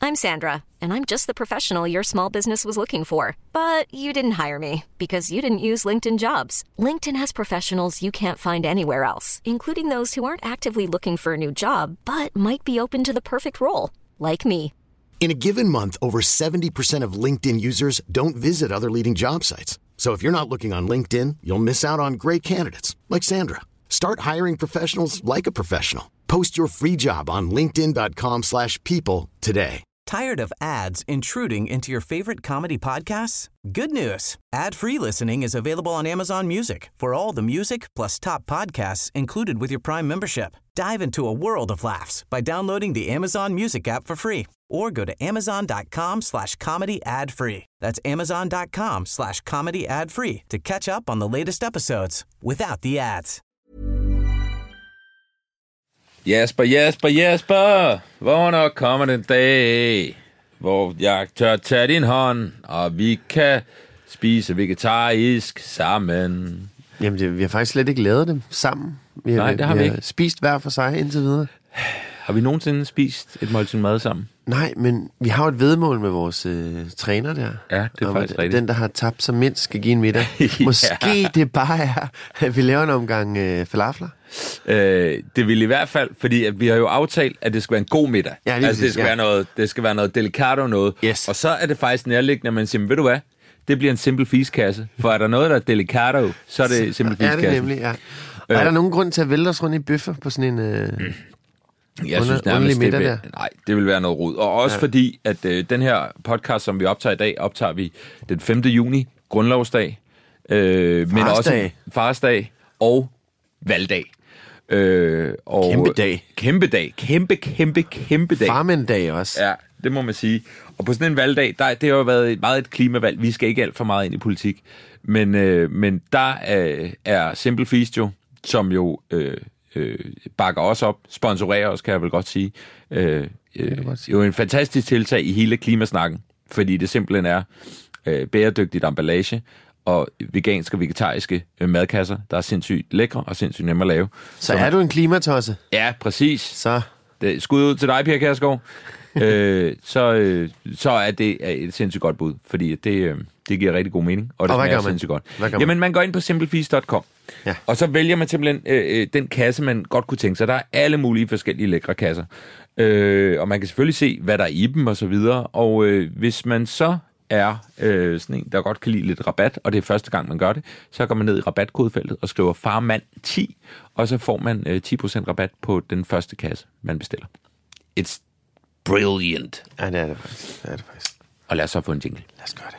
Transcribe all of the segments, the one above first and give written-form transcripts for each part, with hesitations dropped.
I'm Sandra, and I'm just the professional your small business was looking for. But you didn't hire me because you didn't use LinkedIn Jobs. LinkedIn has professionals you can't find anywhere else, including those who aren't actively looking for a new job, but might be open to the perfect role, like me. In a given month, over 70% of LinkedIn users don't visit other leading job sites. So if you're not looking on LinkedIn, you'll miss out on great candidates like Sandra. Start hiring professionals like a professional. Post your free job on linkedin.com/people today. Tired of ads intruding into your favorite comedy podcasts? Good news. Ad-free listening is available on Amazon Music for all the music plus top podcasts included with your Prime membership. Dive into a world of laughs by downloading the Amazon Music app for free or go to amazon.com/comedy ad-free. That's amazon.com/comedy ad-free to catch up on the latest episodes without the ads. Jasper, hvornår kommer den dag, hvor jeg tør tage din hånd, og vi kan spise vegetarisk sammen? Jamen, vi har faktisk slet ikke lavet dem sammen. Vi har ikke spist hver for sig indtil videre. Har vi nogensinde spist et måltid mad sammen? Nej, men vi har jo et væddemål med vores træner der. Ja, det er faktisk rigtigt. Den, der har tabt sig mindst, skal give en middag. Måske det bare er, at vi laver en omgang falafler. Det vil i hvert fald, fordi at vi har jo aftalt, at det skal være en god middag. Ja, altså, det skal være noget delicato noget. Yes. Og så er det faktisk nærliggende, at man siger, ved du hvad, det bliver en simpel fiskasse. For er der noget, der er delicato, så er det simpel fiskasse. Ja, det er nemlig, ja. Og er der nogen grund til at vælte os rundt i bøffer på sådan en... Jeg synes nærmest, det vil være noget rod. Og også fordi, at den her podcast, som vi optager i dag, optager vi den 5. juni, grundlovsdag. Men også farsdag og valgdag. Kæmpe dag. Kæmpe dag. Kæmpe dag. Farmanddag også. Ja, det må man sige. Og på sådan en valgdag, det har jo været meget et klimavalg. Vi skal ikke alt for meget ind i politik. Men der er Simple Feast jo, som jo... bakker os op, sponsorerer os, kan jeg vel godt sige. Jo en fantastisk tiltag i hele klimasnakken, fordi det simpelthen er bæredygtigt emballage og veganske og vegetariske madkasser, der er sindssygt lækre og sindssygt nemme at lave. Så er du en klimatosse? Ja, præcis. Så skud ud til dig, Pia Kjærsgaard. Så er det et sindssygt godt bud, fordi det giver rigtig god mening, og det smager sindssygt godt. Jamen, man går ind på simplefeast.com, og så vælger man simpelthen den kasse, man godt kunne tænke sig. Der er alle mulige forskellige lækre kasser, og man kan selvfølgelig se, hvad der er i dem og så videre, og hvis man så er sådan en, der godt kan lide lidt rabat, og det er første gang, man gør det, så går man ned i rabatkodefeltet og skriver farmand10, og så får man 10% rabat på den første kasse, man bestiller. It's brilliant. Ja, det er det faktisk. Og lad os så få en jingle. Lad os gøre det.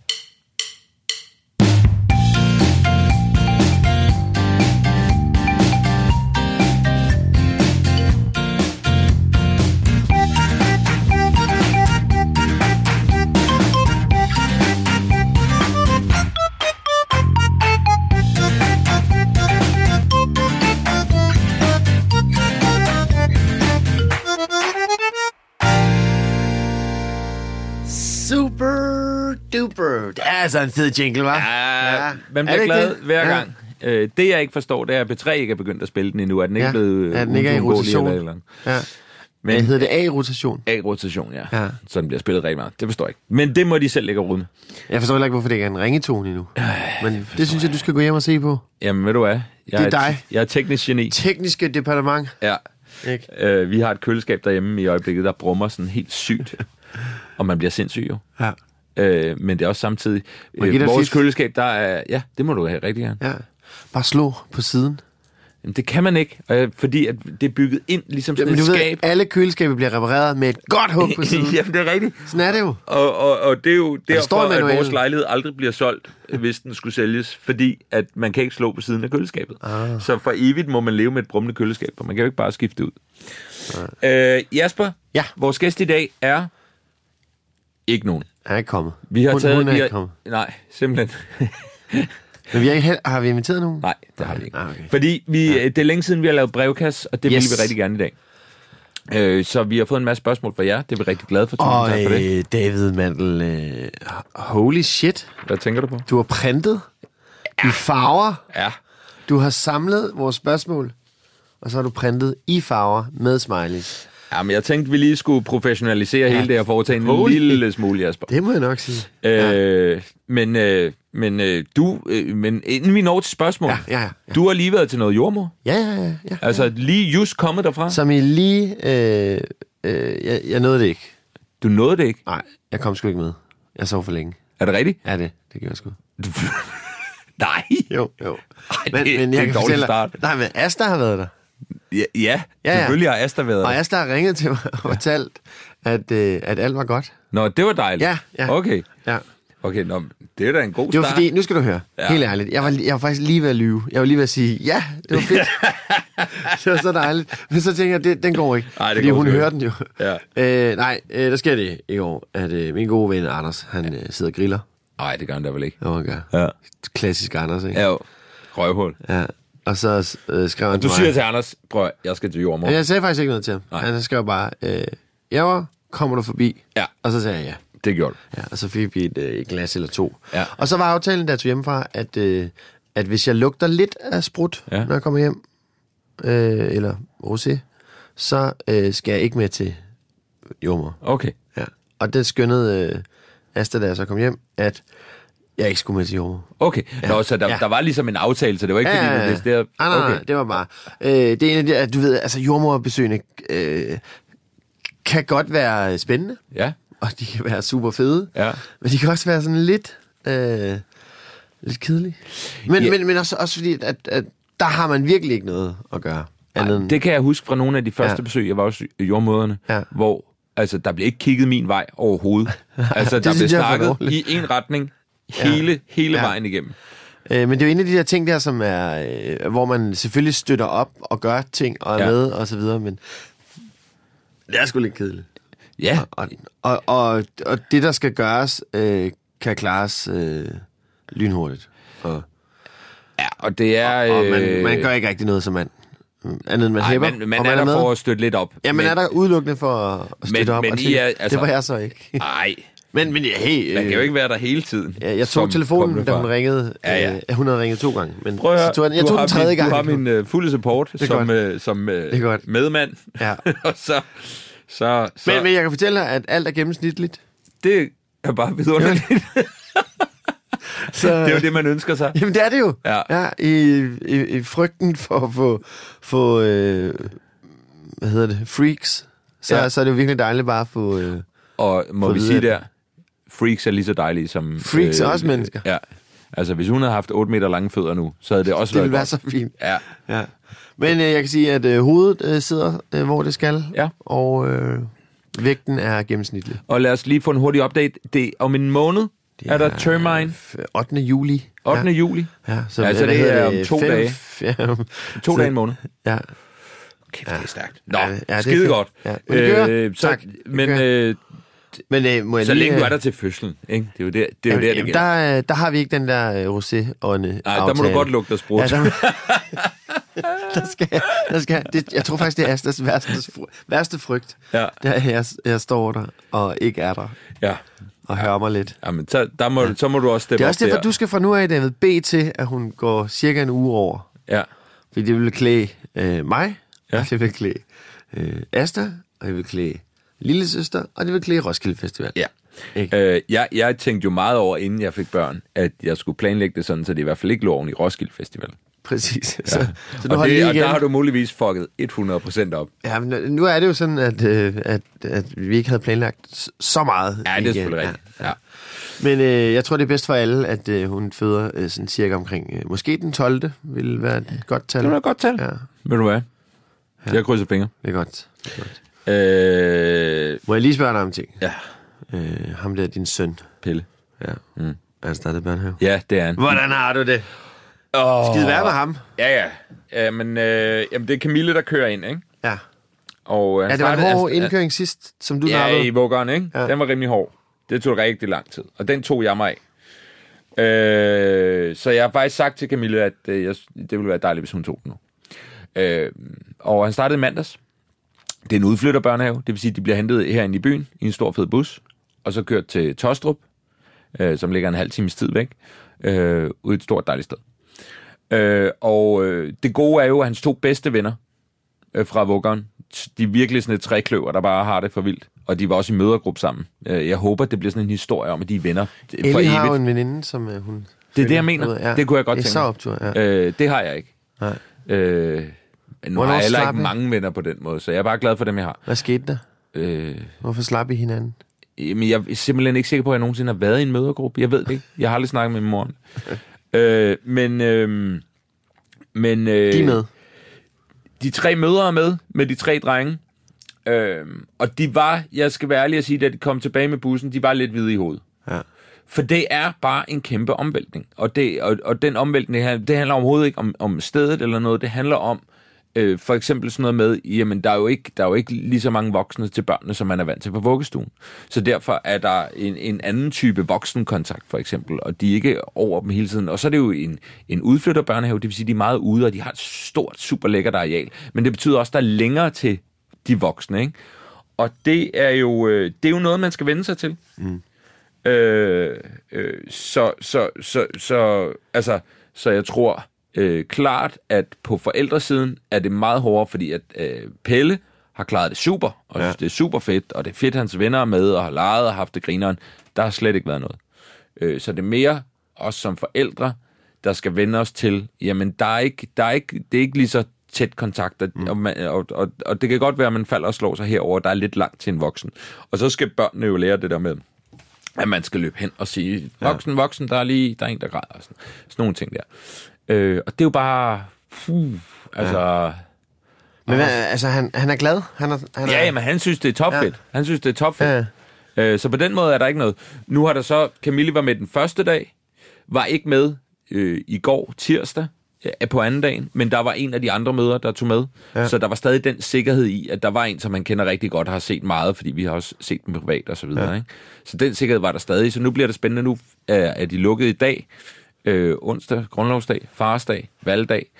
Super duper. Det er altså en fed jingle, hva'? Ja, man bliver glad hver gang. Det jeg ikke forstår, det er, at B3 ikke er begyndt at spille den endnu. Er den ikke blevet... Ja, den ikke er i rotation. Ja. Men hedder det A-rotation? A-rotation, ja. Så den bliver spillet rigtig meget. Det forstår jeg ikke. Men det må de selv lægge rode med. Jeg forstår heller ikke, hvorfor det ikke er en ringetone endnu. Men det synes jeg, du skal gå hjem og se på. Jamen, ved du hvad? Det er dig. Jeg er teknisk geni. Tekniske departement. Ja. Vi har et køleskab derhjemme i øjeblikket, der brummer sådan helt sygt. Og man bliver sindssyg jo. Ja. Men det er også samtidig... vores køleskab, der er... Ja, det må du have rigtig gerne. Ja. Bare slå på siden. Jamen, det kan man ikke, fordi at det er bygget ind ligesom sådan et skab. Alle køleskaber bliver repareret med et godt hug på siden. Jamen, det er rigtigt. Sådan er det jo. Og det er jo derfor, at vores lejlighed aldrig bliver solgt, hvis den skulle sælges, fordi at man kan ikke slå på siden af køleskabet. Så for evigt må man leve med et brummende køleskab, for man kan jo ikke bare skifte ud. Jasper, vores gæst i dag er ikke nogen. Er ikke kommet. Vi har taget... Hun er ikke kommet. Nej, simpelthen... Men har vi inviteret nogen? Nej, det har vi ikke. Okay. Fordi det er længe siden, vi har lavet brevkasse, og det vil vi rigtig gerne i dag. Så vi har fået en masse spørgsmål fra jer. Det er vi rigtig glade for. Tak for det. David Mandel, holy shit. Hvad tænker du på? Du har printet i farver. Ja. Du har samlet vores spørgsmål, og så har du printet i farver med smileys. Jamen, jeg tænkte, vi lige skulle professionalisere hele det og foretage en lille smule, Jasper. Det må jeg nok sige. Men inden vi når til spørgsmål, du har lige været til noget jordmor? Ja. Altså, lige just kommet derfra? Som I lige... jeg nåede det ikke. Du nåede det ikke? Nej, jeg kom sgu ikke med. Jeg sov for længe. Er det rigtigt? Ja, det gjorde jeg sgu. Nej. Jo. Ej, men jeg kan fortælle dig... Nej, men Asta har været der. Ja, selvfølgelig har Asta været der. Og Asta har ringet til mig og fortalt, at alt var godt. Nå, det var dejligt. Ja. Okay. Ja. Okay, det er da en god start. Det var fordi, nu skal du høre, helt ærligt, jeg var faktisk lige ved at lyve. Jeg var lige ved at sige, ja, det var fedt. Det var så dejligt. Men så tænker jeg, den går ikke, fordi hun hører den jo. Ja. Der sker det i år, at min gode ven Anders, han sidder og griller. Nej, det gør han da vel ikke. Jo, han gør. Ja. Klassisk Anders, ikke? Ja, røvhul. Ja. Og så skrev han til mig... Du siger til Anders, prøv, jeg skal til jordmor. Jeg sagde faktisk ikke noget til ham. Nej. Han skrev bare, kommer du forbi? Ja. Og så sagde jeg ja. Det gjorde du. Ja, og så fik vi et glas eller 2. Ja. Og så var aftalen, da jeg tog hjemmefra, at hvis jeg lugter lidt af sprut, når jeg kommer hjem, eller rosé, så skal jeg ikke med til jordmor. Okay. Ja. Og det skønnede Asta, da jeg så kom hjem, at jeg ikke skulle med til jordmor. Okay. Ja. Nå, så der var ligesom en aftale, så det var ikke fordi, du vidste det. Nej, det var bare... det er en af de, du ved, altså jordmorbesøgene kan godt være spændende. Ja. Og de kan være super fede. Ja. Men de kan også være sådan lidt kedelige. Men også fordi, at der har man virkelig ikke noget at gøre. Det kan jeg huske fra nogle af de første besøg, jeg var hos jordmøderne, hvor altså, der blev ikke kigget min vej overhovedet. Altså, der blev snakket i en retning hele vejen igennem. Men det er jo en af de der ting der, som er, hvor man selvfølgelig støtter op og gør ting og er med og så videre, men det er sgu lidt kedeligt. Ja. Og det, der skal gøres, kan klares lynhurtigt. Og det er... Og man gør ikke rigtig noget som mand. Andet end man hæpper. Man er der for at støtte lidt op. Ja, man er der udelukkende for at støtte op. Men det var jeg så ikke. Nej. Men hey... Man kan jo ikke være der hele tiden. Ja, jeg tog telefonen, da hun ringede. Hun havde ringet 2 gange. Men prøv at høre, jeg tog den 3. gang. Du har min fulde support som medmand. Ja. Og så... Men jeg kan fortælle dig, at alt er gennemsnitligt. Det er bare vidunderligt. Så, det er jo det, man ønsker sig. Jamen, det er det jo. Ja, i frygten for at få hvad hedder det, freaks. Så er det jo virkelig dejligt bare at få... og må vi sige der, freaks er lige så dejlige som... Freaks er også mennesker. Ja. Altså, hvis hun havde haft 8 meter lange fødder nu, så havde det også været... Det ville være så fint. Ja. Men jeg kan sige, at hovedet sidder, hvor det skal. Ja. Og vægten er gennemsnitlig. Og lad os lige få en hurtig update. Det om en måned er der termine. 8. juli. 8. juli? Ja, så altså det er om 2 dage. 2 dage i en måned. Ja. Okay, det er stærkt. Nå, skide godt. Ja. Tak. Men må jeg så længe du er der til fødslen, ikke? Det er jo der, der har vi ikke den der rosé-ånde. Nej, der må du godt lugte af sprut. Ja, der skal jeg tror faktisk, det er Astas værste frygt. Ja. Det er, jeg står der og ikke er der. Ja. Og hører mig lidt. Jamen, så må du også steppe op. Det er også derfor, du skal fra nu af, David, bede til, at hun går cirka en uge over. Ja. Fordi det vil klæde mig, og det vil klæde Asta, og det vil klæde lillesøster, og det vil klæde Roskilde Festival. Ja. Jeg tænkte jo meget over, inden jeg fik børn, at jeg skulle planlægge det sådan, så det i hvert fald ikke lå oven i Roskilde Festival. Præcis. Ja. Så og der har du muligvis fucket 100% op. Ja, men nu er det jo sådan, at vi ikke havde planlagt så meget. Ja, det er selvfølgelig rigtigt. Ja. Men jeg tror, det er bedst for alle, at hun føder sådan cirka omkring, måske den 12. vil være et godt tal. Det er et godt tal. Ja. Ved du hvad? Ja. Jeg krydser fingre. Det er godt. Må jeg lige spørge dig om ting? Ja. Ham der, din søn. Pelle. Ja. Er han startet børnehave? Ja, det er han. Hvordan har du det? Skide være med ham. Ja. Men jamen, det er Camille, der kører ind, ikke? Ja. Og det var en hård indkøring sidst, som du nappede. Ja, i vuggeren, ikke? Ja. Den var rimelig hård. Det tog rigtig lang tid. Og den tog jeg mig af. Så jeg har faktisk sagt til Camille, at det ville være dejligt, hvis hun tog den nu. Og han startede i mandags. Det er en udflytterbørnehave. Det vil sige, at de bliver hentet herinde i byen i en stor fed bus. Og så kørt til Tostrup, som ligger en halv times tid væk. Ude et stort dejligt sted. Og det gode er jo, at hans 2 bedste venner fra vuggeren. De er virkelig sådan et trækløver, der bare har det for vildt. Og de var også i mødergruppe sammen. Jeg håber, det bliver sådan en historie om, at de er venner for evigt. Ellie har jo en veninde, som hun... Det er det, jeg mener. Det kunne jeg godt tænke. Det er så optur, ja. Det har jeg ikke. Nej. Nu har jeg heller ikke mange venner på den måde, så jeg er bare glad for dem, jeg har. Hvad skete der? Hvorfor slap I hinanden? Men jeg er simpelthen ikke sikker på, at jeg nogensinde har været i en mødergruppe. Jeg ved det ikke. Jeg har aldrig snakket med min mor. Men de er med? De 3 mødre er med de 3 drenge. Og de var, jeg skal være ærlig at sige, da de kom tilbage med bussen, de var lidt hvide i hovedet. Ja. For det er bare en kæmpe omvæltning. Og den omvæltning, det handler overhovedet ikke om stedet eller noget. Det handler om for eksempel sådan noget med, jamen der er jo ikke lige så mange voksne til børnene, som man er vant til på vuggestuen. Så derfor er der en anden type voksenkontakt for eksempel, og de er ikke over dem hele tiden. Og så er det jo en udflytterbørnehave, det vil sige, de er meget ude, og de har et stort, super lækkert areal. Men det betyder også, at der er længere til de voksne, ikke? Og det er jo noget, man skal vende sig til. Mm. Så jeg tror klart, at på forældresiden er det meget hårdere, fordi at Pelle har klaret det super, og det er super fedt, og det er fedt, hans venner er med, og har leget og haft det grineren. Der har slet ikke været noget. Så det er mere os som forældre, der skal vende os til, jamen det er ikke lige så tæt kontakt, og det kan godt være, at man falder og slår sig herover, der er lidt langt til en voksen. Og så skal børnene jo lære det der med, at man skal løbe hen og sige, voksen, der er en, der græder, og sådan nogle ting der. Og det er jo bare... Men altså, han er glad? Men han synes, det er topfedt. Ja. Han synes, det er topfedt. Ja. Så på den måde er der ikke noget. Nu har der så... Camille var med den første dag, var ikke med i går, tirsdag, på anden dagen, men der var en af de andre mødre, der tog med. Ja. Så der var stadig den sikkerhed i, at der var en, som man kender rigtig godt og har set meget, fordi vi har også set dem privat og så videre. Ja. Ikke? Så den sikkerhed var der stadig. Så nu bliver det spændende. Nu er de lukket i dag. Onsdag, grundlovsdag, farsdag, valgdag.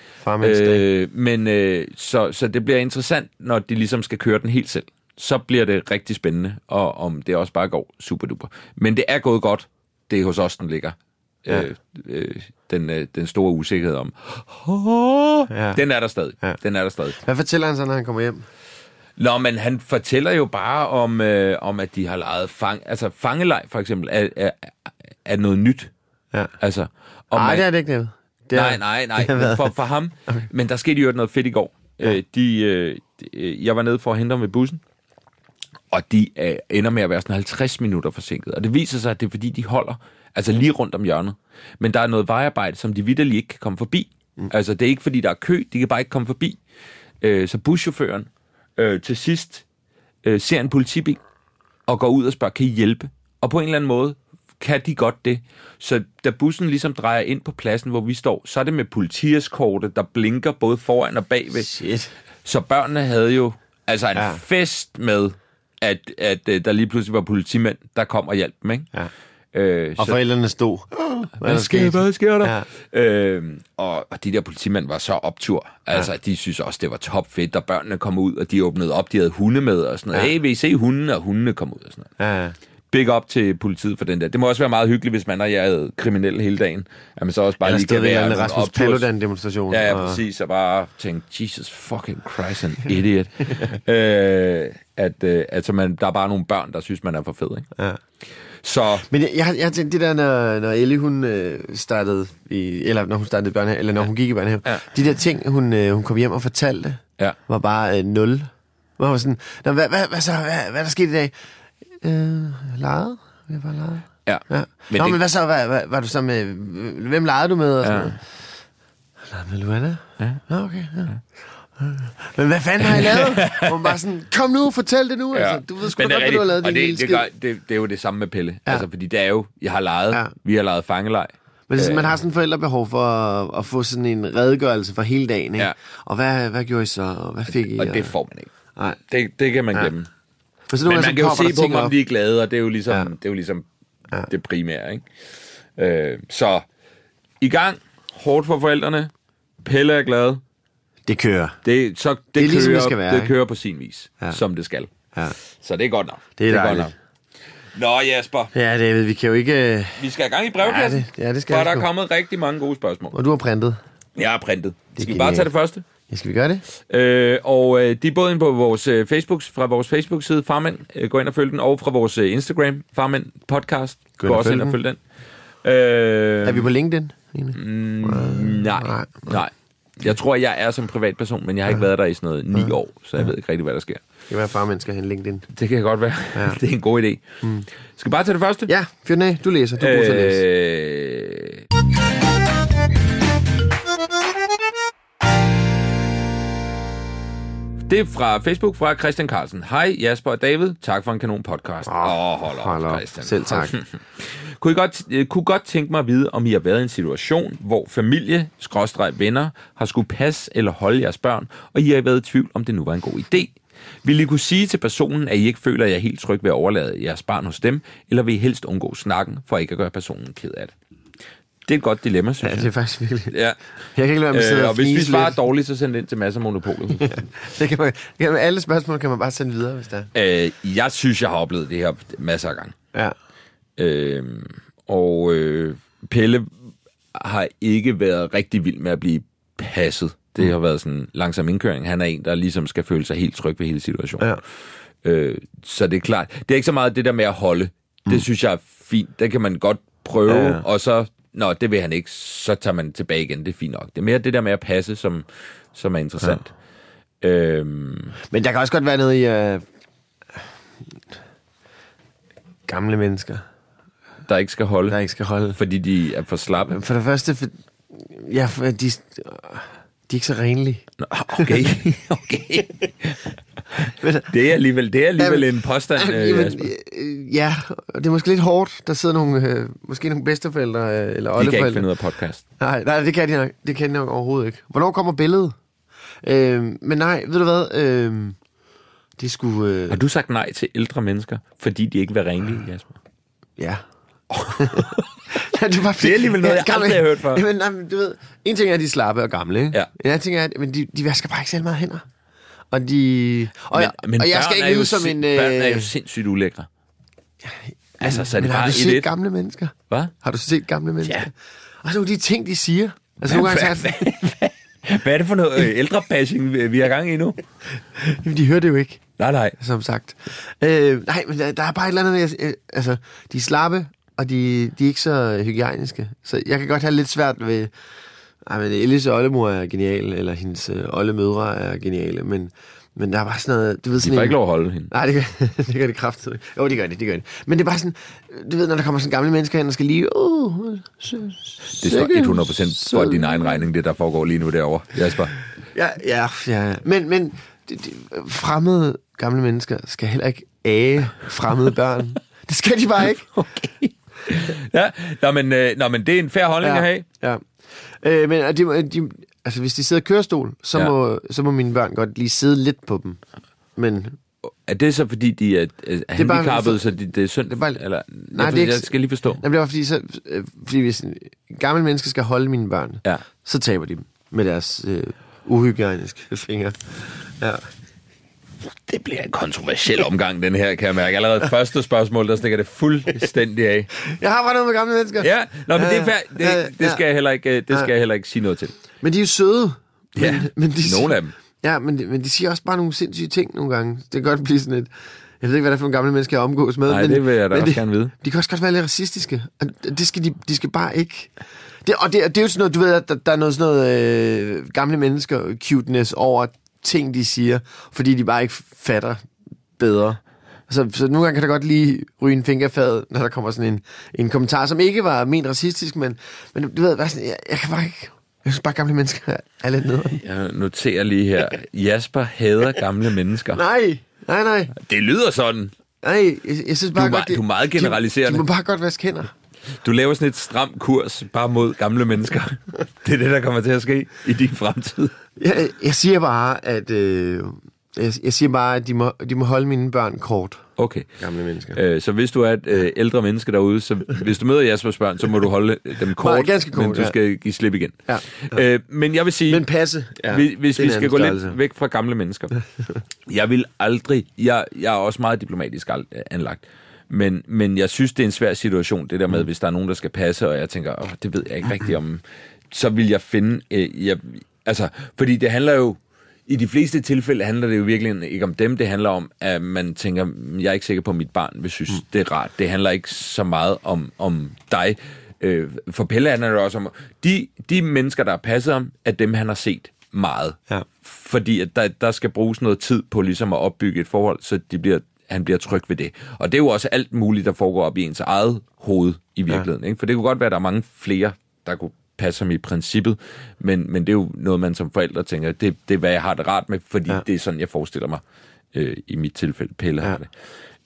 Så det bliver interessant, når de ligesom skal køre den helt selv. Så bliver det rigtig spændende, og om det også bare går super duper. Men det er gået godt. Det er hos os, den ligger. Ja. Den store usikkerhed om. Den er der stadig. Ja. Den er der stadig. Hvad fortæller han så, når han kommer hjem? Nå, men han fortæller jo bare om at de har lejet fangeleg, for eksempel, er noget nyt. Ja. Altså, nej, det er det ikke noget. Nej. For ham. Okay. Men der skete jo noget fedt i går. Ja. Jeg var nede for at hente dem ved bussen, og de ender med at være sådan 50 minutter forsinket. Og det viser sig, at det er fordi, de holder lige rundt om hjørnet. Men der er noget vejarbejde, som de vitterligt ikke kan komme forbi. Mm. Altså, det er ikke fordi, der er kø, de kan bare ikke komme forbi. Så buschaufføren til sidst ser en politibil og går ud og spørger, kan I hjælpe? Og på en eller anden måde kan de godt det. Så da bussen ligesom drejer ind på pladsen, hvor vi står, så er det med politieskorte, der blinker både foran og bagved. Shit. Så børnene havde jo en fest med, at der lige pludselig var politimænd, der kom og hjalp dem, ikke? Ja. Og forældrene stod. Hvad sker der? Ja. Og de der politimænd var så optur. De synes også, det var topfedt, da børnene kom ud, og de åbnede op, de havde hunde med og sådan noget. Ja. Hey, vil I se hundene? Og hundene kom ud og sådan noget. Ja. Big up til politiet for den der. Det må også være meget hyggeligt, hvis man har jaget kriminel hele dagen. At man så også bare lige kan være en Rasmus Paludan-demonstration. Ja, præcis. Og bare tænke, Jesus fucking Christ, an idiot. Der er bare nogle børn, der synes, man er for fed, ikke? Ja. Så... Men jeg tænkte, det der, når Ellie, hun startede eller når hun startede i børnehave, eller når hun gik i børnehave, de der ting, hun kom hjem og fortalte, var bare 0. Hvor var sådan, hvad der skete i dag? Lejet? Jeg var lejet. Ja. Men hvad så? Var du så med... Hvem legede du med? Og sådan noget? Legede med Luana? Ja. Okay. Ja. Men hvad fanden har I lavet? Og bare sådan, kom nu, fortæl det nu. Ja. Altså, du ved sgu godt, hvad du har lavet. Det er jo det samme med Pelle. Ja. Fordi det er jo, jeg har leget, vi har leget fangeleg. Men man har sådan en forældrebehov for at få sådan en redegørelse for hele dagen, ikke? Ja. Og hvad gjorde I så? Og hvad fik I? Og det får man ikke. Nej. Det kan man glemme. Men man kan jo se på dem, om de er glade, og det er jo ligesom, det primære, ikke? Så i gang. Hårdt for forældrene. Pelle er glad. Det kører. Det kører, ligesom det skal være. Det kører på sin vis, som det skal. Ja. Så det er godt nok. Det er godt nok. Nå, Jasper. Ja, David, vi kan jo ikke... Vi skal i gang i brevkassen. Ja, det skal for der er kommet rigtig mange gode spørgsmål. Og du har printet. Jeg har printet. Skal vi bare tage det første? Ja, skal vi gøre det? De er både inde på vores fra vores Facebook-side, Farmand, gå ind og følg den, og fra vores Instagram, Farmand Podcast, gå også ind og følg den. Er vi på LinkedIn? Nej. Jeg tror, jeg er som privatperson, men jeg har ikke været der i sådan noget 9 år, så jeg ved ikke rigtig, hvad der sker. Det kan være, at Farmand skal have en LinkedIn. Det kan godt være. Ja. Det er en god idé. Skal vi bare tage det første? Ja, fyr den af. Du læser. Du er god til at læse. Det er fra Facebook fra Christian Carlsen. Hej Jasper og David. Tak for en kanon podcast. Hold op, Christian. Selv tak. Kunne godt tænke mig at vide, om I har været i en situation, hvor familie/venner har skulle passe eller holde jeres børn, og I har været i tvivl, om det nu var en god idé. Vil I kunne sige til personen, at I ikke føler, at jeg er helt tryg ved at overlade jeres barn hos dem, eller vil I helst undgå snakken, for ikke at gøre personen ked af det? Det er et godt dilemma, synes jeg. Ja, det er faktisk virkelig. Ja. Jeg kan ikke lade mig og hvis vi svarer dårligt, så send det ind til Mads og Monopolet. Ja, det kan man, alle spørgsmål kan man bare sende videre, hvis der er. Jeg synes, jeg har oplevet det her masser af gange. Ja. Pelle har ikke været rigtig vild med at blive passet. Det har været sådan en langsom indkøring. Han er en, der ligesom skal føle sig helt tryg ved hele situationen. Ja. Så det er klart. Det er ikke så meget det der med at holde. Det synes jeg er fint. Det kan man godt prøve, og så... Nå, det vil han ikke. Så tager man tilbage igen. Det er fint nok. Det er mere det der med at passe, som er interessant. Ja. Men der kan også godt være noget i gamle mennesker. Der ikke skal holde. Der ikke skal holde. Fordi de er for slappe. For det første, de er ikke så renlige. Nå, okay. Det er alligevel en påstand. Ja, det er måske lidt hårdt. Der sidder nogle bedsteforældre eller oldeforældre. De kan ikke finde ud af podcast. Nej, det kan de nok. Det kan de nok overhovedet ikke. Hvornår kommer billedet? Men nej, ved du hvad? Det skulle... Har du sagt nej til ældre mennesker, fordi de ikke vil være renlige, Jasper? Ja. Ja, det er alligevel noget, jeg aldrig har hørt før. Jamen, du ved, en ting er, at de er slappe og gamle, ikke? Ja. En anden ting er, at de vasker bare ikke selv meget hænder. Og jeg skal ikke lyde som en... Børn er jo sindssygt ulækre. Altså, så er det bare har du set gamle mennesker? Hvad? Har du set gamle mennesker? Ja. Og så de ting, de siger. Altså, nogle gange hvad er det for noget ældrebashing, vi har gang i nu? Jamen, de hører det jo ikke. Nej. Som sagt. Nej, men der er bare et eller andet med... Altså, de er slappe, og de er ikke så hygiejniske. Så jeg kan godt have lidt svært ved... Ej, men Ellis oldemor er genial, eller hendes oldemødre er geniale, men der er bare sådan noget... Du ved, sådan de får ikke lov at holde hende. Nej, det gør det kraftigt. Jo, det gør det. Men det er bare sådan... Du ved, når der kommer sådan gamle mennesker hen, og skal lige... det står 100% for din egen regning, det der foregår lige nu derovre, Jasper. Ja. Men fremmede gamle mennesker skal heller ikke æge fremmede børn. Det skal de bare ikke. Okay. Ja, nå, men det er en fair holdning at have. Ja. Men altså, hvis de sidder i kørestol, så må mine børn godt lige sidde lidt på dem. Men er det så, fordi de er handicappede, så det er synd? Eller, nej, jeg skal lige forstå. Det er bare fordi hvis en gammel menneske skal holde mine børn, så taber de dem med deres uhygiejniske fingre. Ja. Det bliver en kontroversiel omgang, den her, kan jeg mærke. Allerede første spørgsmål, der stikker det fuldstændig af. Jeg har bare noget med gamle mennesker. Ja, men det er fair. Det skal jeg heller ikke sige noget til. Men de er jo søde. Men nogle af dem. Ja, men de siger også bare nogle sindssyge ting nogle gange. Det kan godt blive sådan et... Jeg ved ikke, hvad det er for nogle gamle mennesker, jeg omgås med. Nej, det vil jeg da også gerne vide. De kan også godt være lidt racistiske. De skal bare ikke... Det er jo sådan noget, du ved, at der er noget sådan noget gamle mennesker cuteness over ting, de siger, fordi de bare ikke fatter bedre. Så nogle gange kan der godt lige ryge en fingerfad, når der kommer sådan en kommentar, som ikke var ment racistisk, men du ved, jeg kan bare ikke... Jeg synes bare, gamle mennesker er lidt nederen. Jeg noterer lige her. Jasper hader gamle mennesker. Nej. Det lyder sådan. Nej, jeg synes bare godt... Du er meget generaliserende. De må bare godt vaske hænder. Du laver sådan et stram kurs bare mod gamle mennesker. Det er det, der kommer til at ske i din fremtid. Jeg siger bare, at de må holde mine børn kort. Okay. Gamle mennesker. Så hvis du er et ældre menneske derude, så hvis du møder Jaspers børn, så må du holde dem kort, men du skal give slip igen. Ja. Men jeg vil sige... Men passe. Ja, hvis vi skal gå lidt væk fra gamle mennesker. Jeg vil aldrig... Jeg er også meget diplomatisk anlagt. Men jeg synes, det er en svær situation, det der med, hvis der er nogen, der skal passe, og jeg tænker, det ved jeg ikke rigtigt om... Så vil jeg finde... Altså, fordi det handler jo... I de fleste tilfælde handler det jo virkelig ikke om dem. Det handler om, at man tænker, jeg er ikke sikker på, at mit barn vil synes, det er rart. Det handler ikke så meget om dig. For Pelle handler det også om... De mennesker, der er passet om, er dem, han har set meget. Ja. Fordi at der skal bruges noget tid på ligesom at opbygge et forhold, så han bliver tryg ved det. Og det er jo også alt muligt, der foregår op i ens eget hoved i virkeligheden. Ikke? For det kunne godt være, at der er mange flere, der kunne passe ham i princippet, men det er jo noget, man som forældre tænker, det er, hvad jeg har det rart med, fordi det er sådan, jeg forestiller mig, i mit tilfælde, Pelle har det.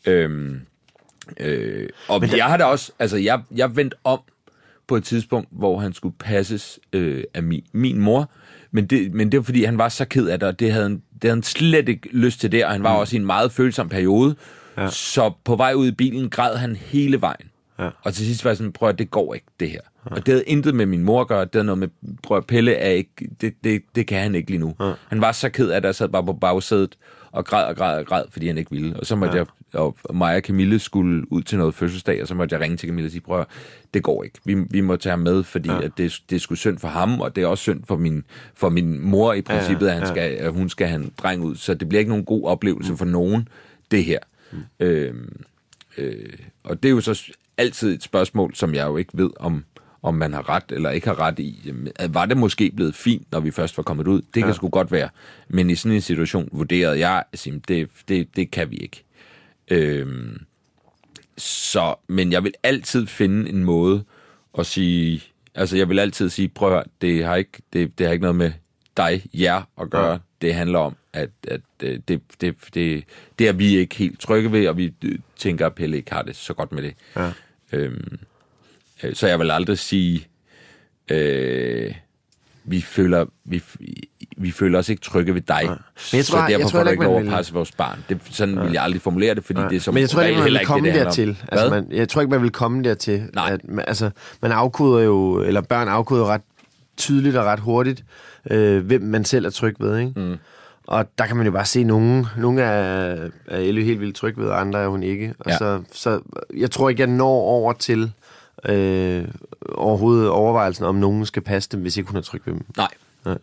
Jeg har det også, altså jeg vendte om på et tidspunkt, hvor han skulle passes af min mor, men det var fordi, han var så ked af det, og det havde han slet ikke lyst til det, og han var også i en meget følsom periode, så på vej ud i bilen græd han hele vejen. Ja. Og til sidst var jeg sådan, prøv at det går ikke, det her. Ja. Og det havde intet med min mor at gøre, det havde noget med, prøv at Pelle er ikke, det kan han ikke lige nu. Ja. Han var så ked af det, jeg sad bare på bagsædet og græd, fordi han ikke ville. Og så måtte jeg, og mig og Camille skulle ud til noget fødselsdag, og så måtte jeg ringe til Camille og sige, prøv at det går ikke. Vi må tage ham med, fordi at det er sgu synd for ham, og det er også synd for min mor i princippet, at hun skal have en dreng ud. Så det bliver ikke nogen god oplevelse for nogen, det her. Og det er jo så altid et spørgsmål, som jeg jo ikke ved, om man har ret eller ikke har ret i. Var det måske blevet fint, når vi først var kommet ud? Det kan sgu godt være. Men i sådan en situation vurderede jeg, at det kan vi ikke. Men jeg vil altid finde en måde at sige, altså jeg vil altid sige, prøv at høre, det har ikke noget med dig, jer at gøre. Det handler om, at det er vi ikke helt trygge ved, og vi tænker, at Pelle ikke har det så godt med det. Ja. Så jeg vil aldrig sige, vi føler os ikke trygge ved dig. Ja. Så derfor får du ikke lov at passe vores barn. Sådan vil jeg aldrig formulere det, fordi det er som... Men jeg tror ikke, man vil komme dertil. Altså, jeg tror ikke, man vil komme dertil. At, man afkoder jo, eller børn afkoder ret tydeligt og ret hurtigt, hvem man selv er tryg ved, ikke? Mm. Og der kan man jo bare se, nogle er Ellie helt vildt tryg ved, og andre er hun ikke. Og så jeg tror ikke, jeg når over til overhovedet overvejelsen, om nogen skal passe dem, hvis ikke hun er tryg ved dem. Nej.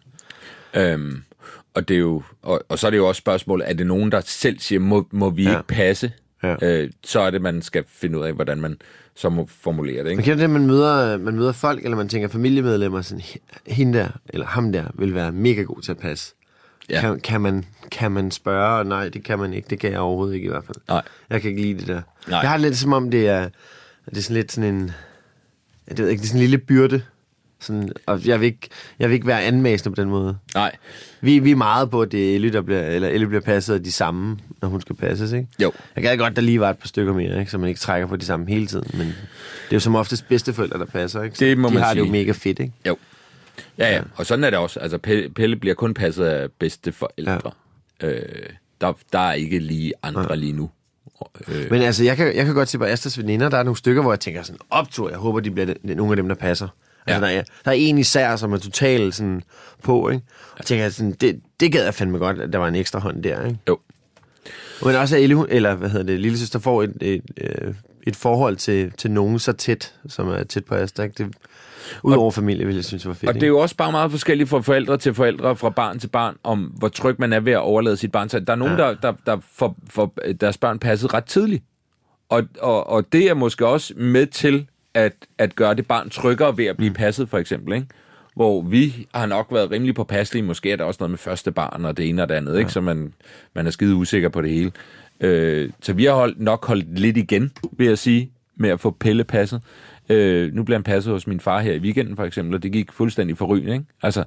Og det er jo, og så er det jo også spørgsmålet, er det nogen, der selv siger, må vi ikke passe? Ja. Så er det, man skal finde ud af, hvordan man så må formulere det. Ikke? Man kender det, man møder folk, eller man tænker familiemedlemmer, sådan, hende der, eller ham der, vil være mega god til at passe. Ja. Kan man spørge? Nej, det kan man ikke. Det kan jeg overhovedet ikke i hvert fald. Nej. Jeg kan ikke lide det der. Nej. Jeg har det lidt som om, det er sådan lidt sådan en... Jeg ved ikke, det er sådan en lille byrde. Sådan, og jeg vil ikke være anmæsende på den måde. Nej. Vi er meget på, at det er Ellie bliver passet af de samme, når hun skal passes, ikke? Jo. Jeg gad godt, der lige var et par stykker mere, ikke? Så man ikke trækker på de samme hele tiden. Men det er jo som oftest bedsteforældre, der passer, ikke? Så det må man har sige. Det jo mega fedt, ikke? Jo. Ja. Og sådan er det også. Altså, Pelle bliver kun passet af bedsteforældre. Ja. Der er ikke lige andre lige nu. Men altså, jeg kan godt se på Asters veninder, der er nogle stykker, hvor jeg tænker sådan, optur, jeg håber, de bliver nogle af dem, der passer. Altså, der er en især, som er totalt sådan på, ikke? Og tænker sådan, det gad jeg fandme godt, at der var en ekstra hånd der, ikke? Jo. Men også at Ellie, eller lillesøster får et forhold til nogen så tæt, som er tæt på Aster, ikke? Det udover familie, vil jeg synes, var fedt. Og det er jo også bare meget forskelligt fra forældre til forældre, fra barn til barn, om hvor tryg man er ved at overlade sit barn. Så der er nogen, der får deres børn passet ret tidligt. Og det er måske også med til at gøre det barn tryggere ved at blive passet, for eksempel, ikke? Hvor vi har nok været rimelig påpasselige. Måske er der også noget med første barn og det ene og det andet, ikke? Så man er skide usikker på det hele. Så vi har nok holdt lidt igen, vil jeg sige, med at få Pelle passet. Nu bliver han passet hos min far her i weekenden, for eksempel, og det gik fuldstændig forrygende, ikke? Altså,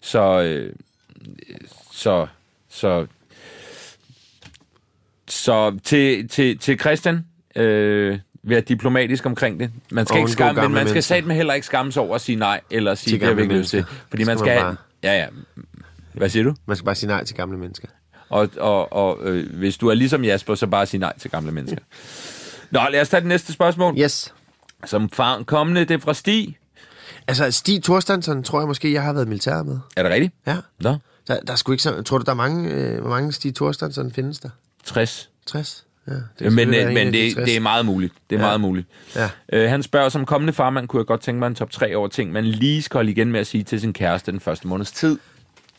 så til Christian, være diplomatisk omkring det. Man skal ikke skamme, men man skal satme heller ikke skamme sig over at sige nej, eller sige, det har vi ikke lyst til. Fordi man skal have... Ja. Hvad siger du? Man skal bare sige nej til gamle mennesker. Og hvis du er ligesom Jasper, så bare sige nej til gamle mennesker. Nå, lad os tage det næste spørgsmål. Yes. Som kommende, det er fra Stig. Altså, Stig Thorstensson, tror jeg måske, jeg har været militær med. Er det rigtigt? Ja. Nå. Der er sgu ikke så... Tror du, der er mange... Hvor mange Stig Thorstensson findes der? 60. 60? Ja, men det er meget muligt. Det er meget muligt. Ja. Han spørger, som kommende farmand kunne jeg godt tænke mig en top 3 over ting, man lige skal holde igen med at sige til sin kæreste den første måneds tid.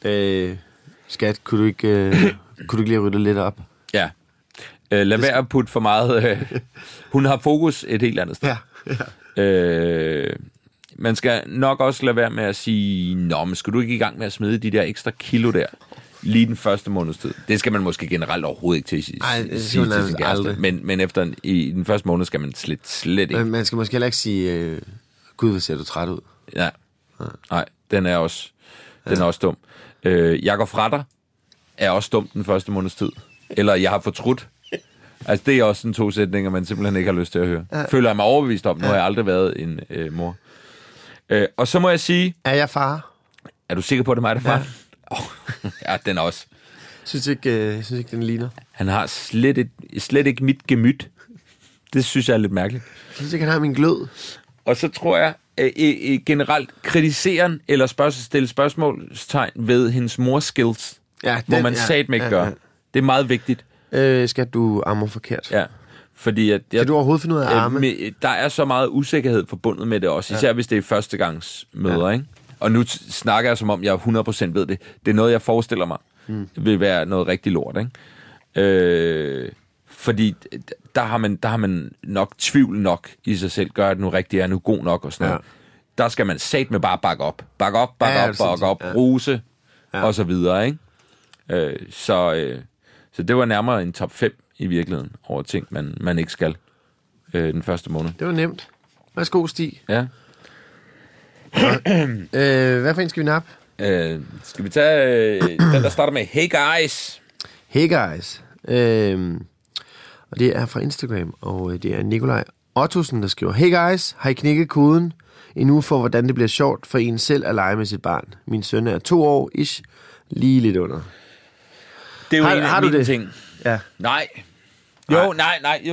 Skat, kunne du ikke lige rydde lidt op? Ja. Lad være at putte for meget... Hun har fokus et helt andet sted. Ja. Man skal nok også lade være med at sige, nå, men skal du ikke i gang med at smide de der ekstra kilo der? Lige den første måneds tid. Det skal man måske generelt overhovedet ikke til sige til sin kæreste. Men efter i den første måned skal man slet ikke. Man skal måske heller ikke sige, Gud, hvor ser du træt ud. Ja. Nej, den er også dum. Jeg går fra dig er også dum den første måneds tid. Eller jeg har fortrudt. Altså, det er også sådan 2 sætninger, man simpelthen ikke har lyst til at høre. Føler jeg mig overbevist om. Nu har jeg aldrig været en mor. Og så må jeg sige... Er jeg far? Er du sikker på, at det er mig, der er far? Ja, den også. Synes ikke, den ligner. Han har slet ikke mit gemyt. Det synes jeg er lidt mærkeligt. Jeg synes ikke, han har min glød. Og så tror jeg generelt kritiseren eller stille spørgsmålstegn ved hendes mors skills. Ja, må man satme ikke gøre. Det er meget vigtigt. Skal du ammer forkert? Ja. Fordi kan du overhovedet finde ud af arme? Der er så meget usikkerhed forbundet med det også. Især hvis det er førstegangsmøder, ikke? Og nu snakker jeg, som om jeg 100% ved det. Det er noget, jeg forestiller mig vil være noget rigtig lort, ikke? Fordi der har man nok tvivl nok i sig selv. Gør det nu rigtigt, er nu god nok og sådan noget. Der skal man satme bare bakke op. Bakke op, rose og så videre, ikke? Så det var nærmere en top 5 i virkeligheden over ting, man ikke skal den første måned. Det var nemt. Værsgo, Stig. Ja. Hvad for en skal vi nappe? Skal vi tage den, der starter med Hey Guys? Hey Guys. Og det er fra Instagram, og det er Nikolaj Ottosen, der skriver: Hey guys, har I knækket koden endnu for, hvordan det bliver sjovt for en selv at lege med sit barn? Min søn er 2 år, ish, lige lidt under. Det er jo en af mine ting. Ja. Nej. Jo, nej.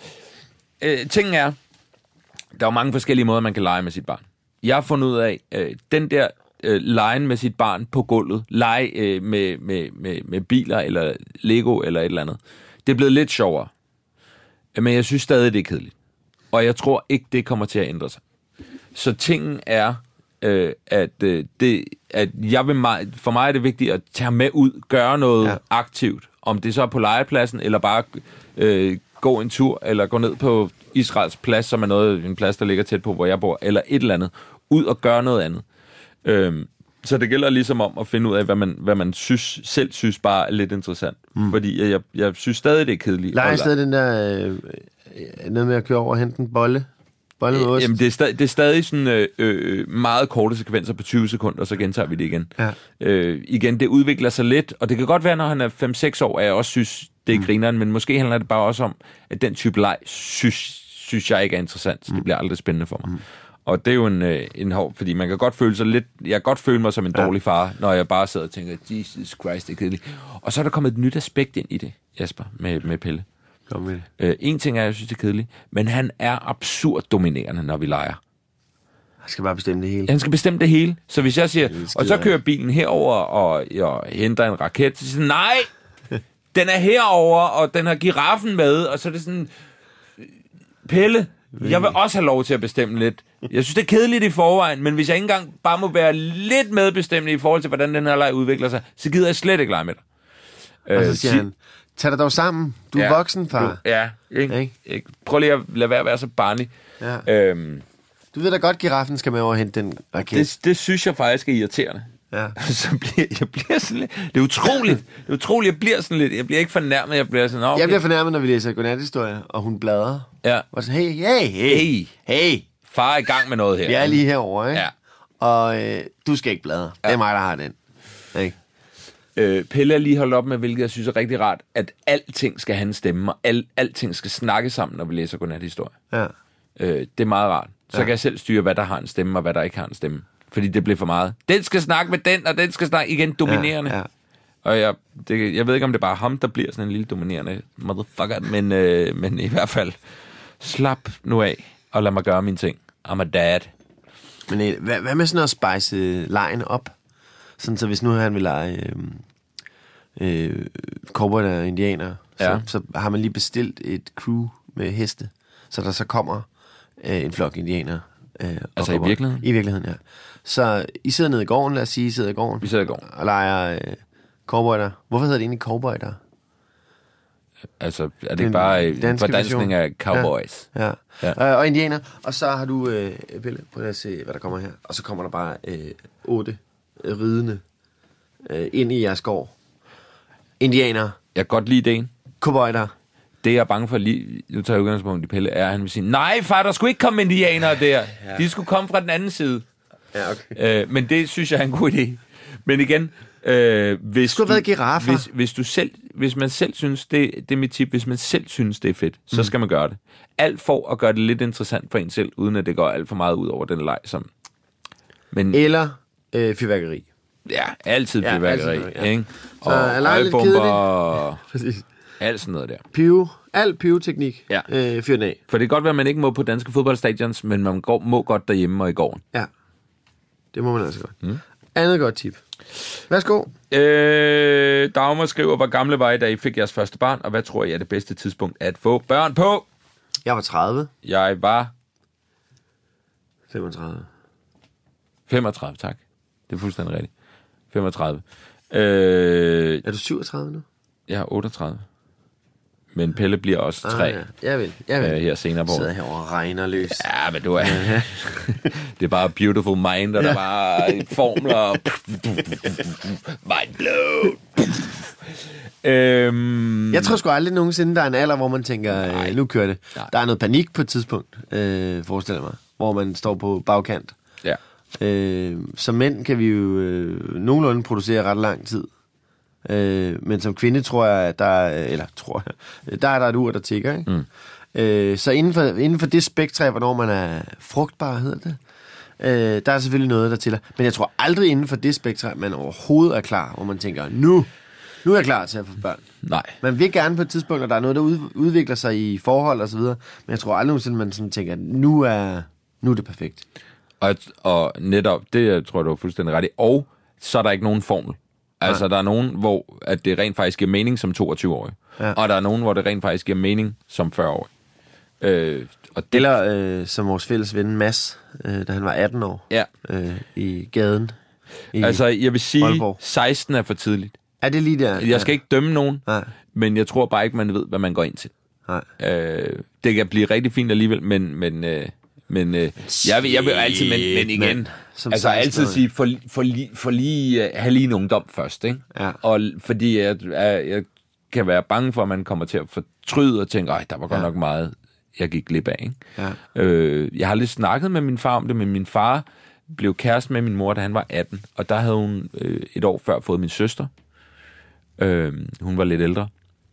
Tingen er, der er jo mange forskellige måder, man kan lege med sit barn. Jeg har fundet ud af, den der legen med sit barn på gulvet, lege med biler eller Lego eller et eller andet, det er blevet lidt sjovere. Men jeg synes stadig, det er kedeligt. Og jeg tror ikke, det kommer til at ændre sig. Så tingen er, at jeg vil for mig er det vigtigt at tage med ud, gøre noget aktivt. Om det så er på legepladsen, eller bare gå en tur, eller gå ned på Israels plads, som er en plads, der ligger tæt på, hvor jeg bor, eller et eller andet. Ud og gøre noget andet. Så det gælder ligesom om at finde ud af, hvad man selv synes bare er lidt interessant. Fordi jeg synes stadig, det er kedeligt. Leger i stedet den der noget med at køre over og hente en bolle med ost? Jamen, det er stadig sådan meget korte sekvenser på 20 sekunder, og så gentager vi det igen. Ja. Igen, det udvikler sig lidt, og det kan godt være, når han er 5-6 år, at jeg også synes, det er grineren, men måske handler det bare også om, at den type leg synes jeg ikke er interessant, så det bliver aldrig spændende for mig. Og det er jo en hård, fordi man kan godt føle sig lidt... Jeg kan godt føle mig som en dårlig far, når jeg bare sidder og tænker, Jesus Christ, det er kedeligt. Og så er der kommet et nyt aspekt ind i det, Jesper, med Pelle. Kom med det. En ting er, jeg synes, det er kedeligt, men han er absurd dominerende, når vi leger. Han skal bare bestemme det hele. Han skal bestemme det hele. Så hvis jeg siger, og så kører bilen herover og jeg henter en raket, så siger han, nej, den er herover og den har giraffen med, og så er det sådan, Pelle, jeg vil også have lov til at bestemme lidt. Jeg synes, det er kedeligt i forvejen, men hvis jeg ikke engang bare må være lidt medbestemmende i forhold til, hvordan den her leg udvikler sig, så gider jeg slet ikke lege med dig. Og så siger han, tag dig dog sammen. Du er voksen, far. Ikke? Prøv lige at lade være at være så barnlig. Ja. Du ved da godt, giraffen skal med over og hente den raket. Det synes jeg faktisk er irriterende. Ja. Så jeg bliver sådan lidt... Det er utroligt. Jeg bliver sådan lidt... Jeg bliver ikke fornærmet, jeg bliver sådan... Okay. Jeg bliver fornærmet, når vi læser godnathistorier, og hun bladrer. Ja. Og så, hey. Far er i gang med noget her. Vi er lige herovre, ikke? Ja. Og du skal ikke bladre. Ja. Det er mig, der har den. Ikke? Pelle er lige holdt op med, hvilket jeg synes er rigtig rart, at alting skal have en stemme, og alting skal snakke sammen, når vi læser godnathistorie. Ja. Det er meget rart. Så kan jeg selv styre, hvad der har en stemme, og hvad der ikke har en stemme. Fordi det bliver for meget. Den skal snakke med den, og den skal snakke igen dominerende. Ja. Og jeg ved ikke, om det er bare ham, der bliver sådan en lille dominerende motherfucker, men i hvert fald, slap nu af, og lad mig gøre mine ting. I'm a dad. Men hvad med sådan at spice lejen op? Sådan så hvis nu han vil lege cowboy og indianer, så har man lige bestilt et crew med heste, så der så kommer en flok indianer Altså i virkeligheden? I virkeligheden, ja. Så I sidder nede i gården, lad os sige, I sidder i gården. Vi sidder i gården. Og leger cowboyder. Hvorfor hedder det egentlig cowboyder? Altså, er det ikke bare en fordansning af cowboys? Ja. Og indianer. Og så har du, Pelle, prøv at se, hvad der kommer her. Og så kommer der bare 8 ridende ind i jeres gård. Indianer. Jeg kan godt lide ideen. Cowboyder. Det jeg er bange for lige, nu tager jeg udgangspunkt i Pelle, er, at han vil sige, nej far, der skulle ikke komme indianere der. Ja. De skulle komme fra den anden side. Ja, okay. Men det synes jeg er en god idé. Men igen, hvis man selv synes, det er mit tip, hvis man selv synes, det er fedt, så skal man gøre det. Alt for at gøre det lidt interessant for en selv, uden at det går alt for meget ud over den leg, som... Men, eller fyrværkeri. Ja, altid fyrværkeri. Ja. Ikke? Så og øjebomber og alt sådan noget der. Al pyroteknik fyr den af. For det kan godt være, at man ikke må på danske fodboldstadions, men man må godt derhjemme og i gården. Ja, det må man altså godt. Andet godt tip. Værsgo. Dagmar skriver, hvor gamle var I, da I fik jeres første barn, og hvad tror I er det bedste tidspunkt at få børn på? Jeg var 30. Jeg var... 35. 35, tak. Det er fuldstændig rigtigt. 35. Er du 37 nu? Jeg er 38. Men Pelle bliver også 3. Ja. Jeg vil. Her senere på. Sidder her og regner løs. Ja, men du er... det er bare beautiful mind, og der er bare formler. Mind blown. Jeg tror sgu aldrig nogensinde, der er en alder, hvor man tænker, nu kører det. Nej. Der er noget panik på et tidspunkt, forestiller mig, hvor man står på bagkant. Ja. Som mænd kan vi jo nogenlunde producere ret lang tid. Men som kvinde tror jeg, at der er et ur, der tikker, ikke? Så inden for det spektrum, hvornår man er frugtbar, hedder det, der er selvfølgelig noget, der tæller. Men jeg tror aldrig inden for det spektrum, man overhovedet er klar, hvor man tænker, nu er jeg klar til at få børn. Nej. Man vil gerne på et tidspunkt, og der er noget, der udvikler sig i forhold og så videre, men jeg tror aldrig nogensinde, man sådan tænker, nu er det perfekt. Og netop, det tror jeg, du er fuldstændig ret i. Og så er der ikke nogen formel. Altså, der er nogen, hvor at det rent faktisk giver mening som 22-årig. Ja. Og der er nogen, hvor det rent faktisk giver mening som 40-årig. Eller som vores fælles ven Mads, da han var 18 år. Ja. I gaden. Altså, jeg vil sige, Aalborg. 16 er for tidligt. Er det lige der? Jeg skal ikke dømme nogen, Nej. men jeg tror bare ikke, man ved, hvad man går ind til. Nej. Det kan blive rigtig fint alligevel, men jeg vil altid, men igen, altså altid sige, for lige have lige en ungdom først, ikke? Ja. Og fordi jeg kan være bange for, at man kommer til at fortryde og tænke, der var godt nok meget, jeg gik glip af, ikke? Ja. Jeg har lidt snakket med min far om det, men min far blev kæreste med min mor, da han var 18, og der havde hun et år før fået min søster. Hun var lidt ældre.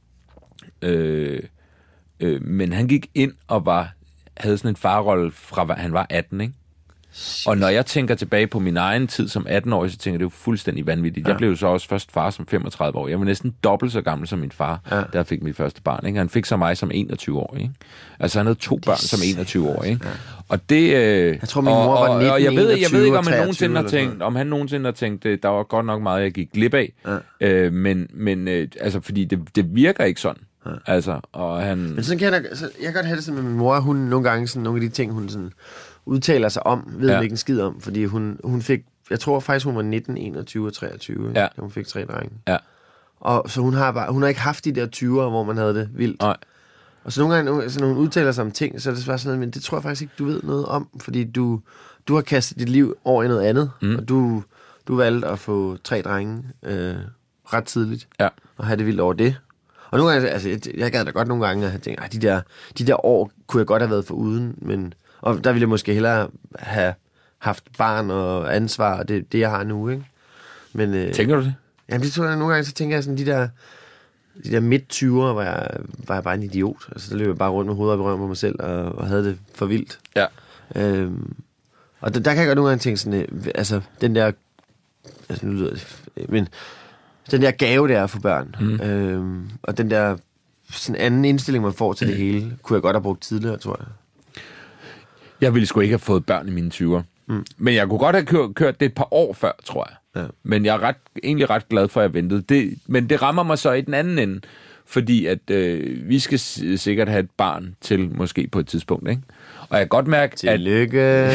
Men han gik ind og havde sådan en farrolle fra han var 18, ikke? Og når jeg tænker tilbage på min egen tid som 18-årig, så tænker jeg, det er jo fuldstændig vanvittigt. Ja. Jeg blev jo så også først far som 35 år. Jeg var næsten dobbelt så gammel som min far, der fik mit første barn, ikke? Han fik så mig som 21-årig, ikke? Altså han havde 2 børn som 21-årig, ikke? Og det... jeg tror, min mor var 19, og jeg ved ikke, om han 23, nogensinde har tænkt, der var godt nok meget, jeg gik glip af. Ja. Men altså, fordi det virker ikke sådan. Ja. Altså, og han... Men sådan jeg kan godt have det sådan med min mor, hun nogle gange sådan, nogle af de ting, hun sådan udtaler sig om, ved ikke en skid om, fordi hun fik, jeg tror faktisk, hun var 19, 21 og 23, da hun fik 3 drenge. Ja. Og så hun har ikke haft de der 20'ere, hvor man havde det vildt. Nej. Og så nogle gange, når hun udtaler sig om ting, så er det sådan noget, men det tror jeg faktisk ikke, du ved noget om, fordi du har kastet dit liv over i noget andet, og du valgte at få 3 drenge ret tidligt, og have det vildt over det. Og nogle gange, altså, jeg gad da godt nogle gange, at jeg tænkte, de der år kunne jeg godt have været foruden, men... Og der ville jeg måske hellere have haft barn og ansvar, og det jeg har nu, ikke? Men, tænker du det? Jamen, det tror jeg nogle gange, så tænker jeg sådan, de der midt-20'ere, var jeg bare en idiot. Altså, der løb jeg bare rundt med hovedet op i røven på mig selv, og havde det for vildt. Ja. Og der kan jeg godt nogle gange tænke sådan, altså, den der... Altså, nu lyder det... Men den der gave, der er for børn, og den der sådan anden indstilling, man får til det hele, kunne jeg godt have brugt tidligere, tror jeg. Jeg ville sgu ikke have fået børn i mine 20'er. Men jeg kunne godt have kørt det et par år før, tror jeg. Ja. Men jeg er egentlig ret glad for, at jeg ventede. Men det rammer mig så i den anden ende, fordi at vi skal sikkert have et barn til måske på et tidspunkt, ikke? Og jeg kan godt mærke, Tillykke.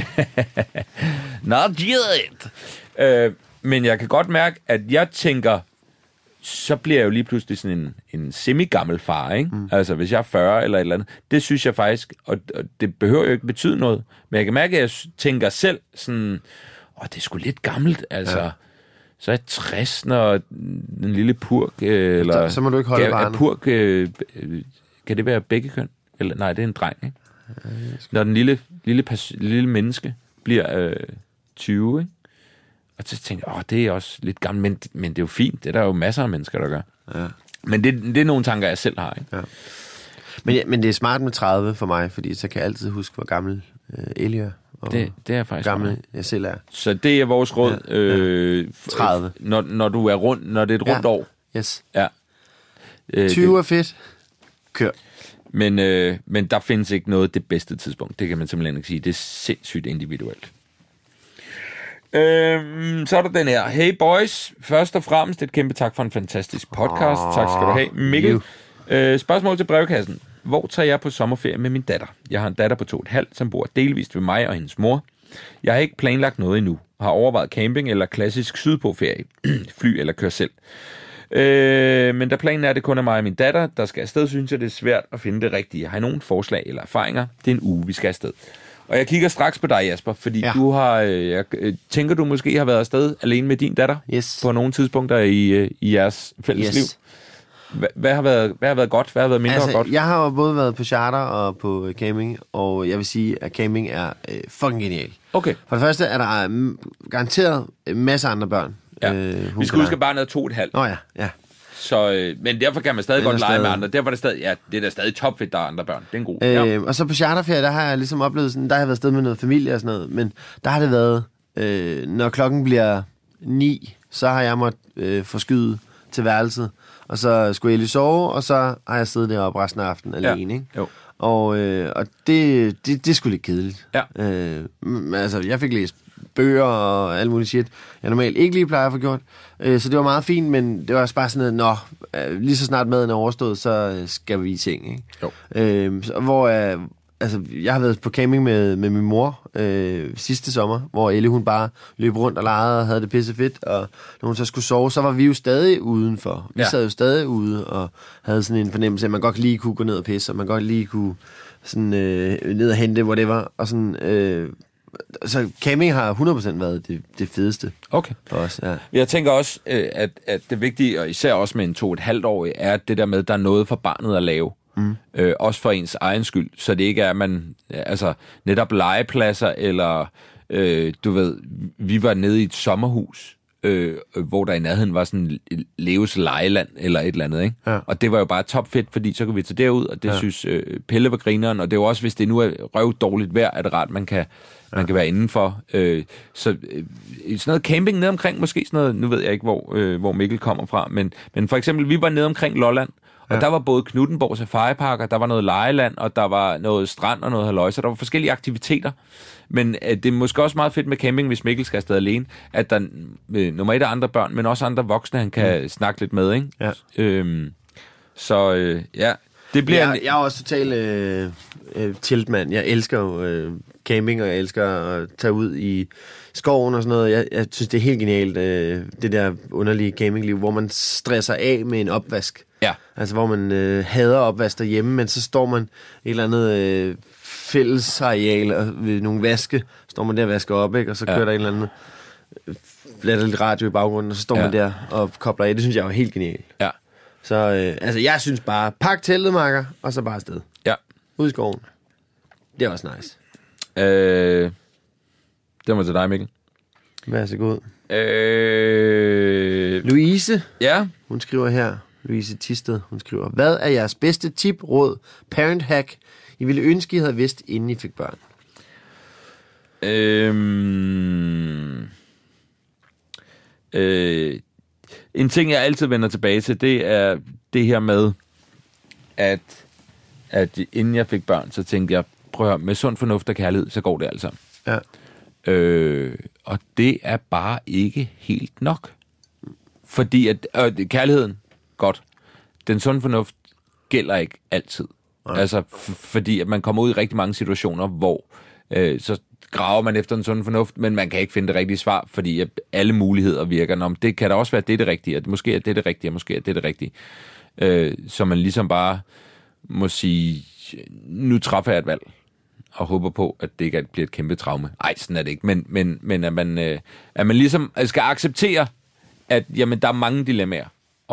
Not yet. Men jeg kan godt mærke, at jeg tænker, så bliver jeg jo lige pludselig sådan en semi-gammel far, ikke? Altså, hvis jeg er 40 eller et eller andet. Det synes jeg faktisk, og det behøver jo ikke betyde noget. Men jeg kan mærke, at jeg tænker selv sådan, det er sgu lidt gammelt, altså. Ja. Så er jeg 60, når den lille purk, eller... Så må du ikke holde barnet. Purk, kan det være begge køn? Eller, nej, det er en dreng, ikke? Når den lille menneske bliver 20, ikke? Og så tænker jeg, det er også lidt gammelt, men det er jo fint. Det er der jo masser af mennesker, der gør. Ja. Men det er nogle tanker, jeg selv har, ikke? Ja. Men det er smart med 30 for mig, fordi så kan jeg altid huske, hvor gammel Ellie er. Det er faktisk gammel, jeg selv er. Så det er vores råd. 30. Når du er rundt, når det er et rundt år. Yes. Ja. 20 er fedt. Kør. Men der findes ikke noget det bedste tidspunkt. Det kan man simpelthen ikke sige. Det er sindssygt individuelt. Så er der den her. Hey boys, først og fremmest et kæmpe tak for en fantastisk podcast. Tak skal du have. Mikkel, spørgsmål til brevkassen. Hvor tager jeg på sommerferie med min datter? Jeg har en datter på 2,5, som bor delvist ved mig og hendes mor. Jeg har ikke planlagt noget endnu. Har overvejet camping eller klassisk sydpå-ferie. Fly eller kør selv. Men da planen er, at det kun er mig og min datter, der skal afsted, synes jeg, det er svært at finde det rigtige. Har I nogen forslag eller erfaringer? Det er en uge, vi skal afsted. Og jeg kigger straks på dig, Jasper, fordi du har... tænker, du måske har været afsted alene med din datter? Yes. På nogle tidspunkter i jeres fælles liv? Hvad har været godt? Hvad har været mindre godt? Jeg har jo både været på charter og på camping, og jeg vil sige, at camping er fucking genial. Okay. For det første er der garanteret masser af andre børn. Ja. Vi skal huske, at barnet er 2,5. Nå ja. Så, men derfor kan man stadig godt lege med andre. Derfor er det stadig, det er da stadig topfedt, der er andre børn. Det er en god. Og så på charterferie, der har jeg ligesom oplevet sådan, der har jeg været afsted med noget familie og sådan noget, men der har det været, når klokken bliver 9, så har jeg måttet forskyde til værelset, og så skulle jeg lige sove, og så har jeg siddet deroppe resten af aftenen alene, ikke? Jo. Og det er sgu lidt kedeligt. Ja. Altså, jeg fik læst bøger og alt muligt shit, jeg normalt ikke lige plejer at få gjort. Så det var meget fint, men det var også bare sådan noget, lige så snart maden er overstået, så skal vi i seng, ikke? Jo. Jeg har været på camping med min mor sidste sommer, hvor Elle hun bare løb rundt og legede og havde det pisse fedt, og når hun så skulle sove, så var vi jo stadig udenfor. Vi sad jo stadig ude og havde sådan en fornemmelse, at man godt lige kunne gå ned og pisse, og man godt lige kunne sådan, ned og hente, hvor det var, og sådan... Så camping har 100% været det fedeste for os. Ja. Jeg tænker også, at det vigtige, og især også med en 2,5-årig, er det der med, at der er noget for barnet at lave. Også for ens egen skyld. Så det ikke er, at man netop legepladser, eller du ved, vi var nede i et sommerhus, hvor der i nærheden var sådan Leos lejeland, eller et eller andet, ikke? Ja. Og det var jo bare topfedt, fordi så kunne vi tage derud, og det synes Pelle var grineren, og det er jo også, hvis det nu er røvdårligt vejr, er det rart, man kan være indenfor. Så sådan noget camping nede omkring, måske sådan noget, nu ved jeg ikke, hvor Mikkel kommer fra, men for eksempel, vi var nede omkring Lolland, og der var både Knuthenborg Safari-park, og der var noget lejeland, og der var noget strand og noget halløj, så der var forskellige aktiviteter. Men det er måske også meget fedt med camping, hvis Mikkel skal afsted alene, at der nummer 1 er andre børn, men også andre voksne, han kan snakke lidt med, ikke? Ja. Det bliver jeg er også total tiltmand. Jeg elsker jo camping, og jeg elsker at tage ud i skoven og sådan noget. Jeg synes, det er helt genialt, det der underlige campingliv, hvor man stresser af med en opvask. Ja. Altså, hvor man hader opvask derhjemme, men så står man et eller andet fællesareal og ved nogle vaske, står man der og vasker op, ikke? Og så kører der en eller anden lidt radio i baggrunden, og så står man der og kobler af. Det synes jeg er helt genialt. Ja. Så jeg synes bare, pak teltet, makker, og så bare afsted. Ja. Ud i skoven. Det er også nice. Det var til dig, Mikkel. Vær så god. Louise. Ja? Hun skriver her. Louise Tisted, hun skriver. Hvad er jeres bedste tip, råd, parent hack, I ville ønske, I havde vidst, inden I fik børn? En ting, jeg altid vender tilbage til, det er det her med, at inden jeg fik børn, så tænkte jeg, prøv at høre, med sund fornuft og kærlighed, så går det altså. Ja. Og det er bare ikke helt nok. Fordi at kærligheden, godt. Den sunde fornuft gælder ikke altid. Altså, fordi at man kommer ud i rigtig mange situationer, hvor så graver man efter en sund fornuft, men man kan ikke finde det rigtige svar, fordi at alle muligheder virker. Nå, det kan da også være, det rigtige, at måske er det rigtige, og måske er det rigtige. Så man ligesom bare må sige, nu træffer jeg et valg, og håber på, at det ikke bliver et kæmpe traume. Ej, sådan er det ikke. Men at man ligesom skal acceptere, at jamen, der er mange dilemmaer,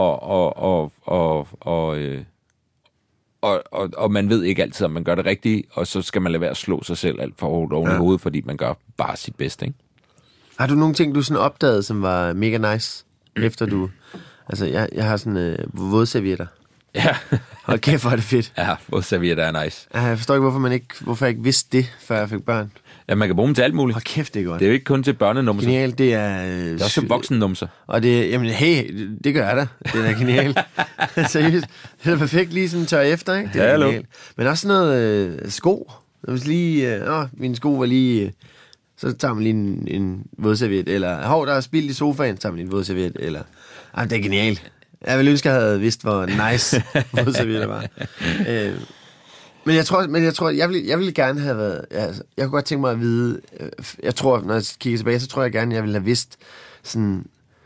og man ved ikke altid, om man gør det rigtige, og så skal man lade være at slå sig selv alt for hårdt oven i hovedet, fordi man gør bare sit bedste, ikke? Har du nogle ting, du sådan opdagede, som var mega nice, efter du... Altså, jeg har sådan vådservietter. Ja. Hold kæft, hvor er det fedt. Ja, vådservietter er nice. Jeg forstår ikke, hvorfor jeg ikke vidste det, før jeg fik børn. Ja, man kan bruge dem til alt muligt. Hold kæft, det er godt. Det er jo ikke kun til børnenumser. Genialt, det er... Det er også voksennumser. Og det, jamen, hey, det gør jeg da. Det er genialt. Seriøst. Det er perfekt lige sådan tør efter, ikke? Det er genialt. Men også sådan noget sko. Hvis lige... mine sko var lige... Så tager man lige en vådserviet, eller... der er spildt i sofaen, så tager man lige en vådserviet, eller... det er genialt. Jeg ville ønske, at jeg havde vidst, hvor nice vådservietter var. Men jeg tror, jeg ville gerne have været... Altså, jeg kunne godt tænke mig at vide... Jeg tror, når jeg kigger tilbage, så tror jeg gerne, jeg ville have vidst sådan...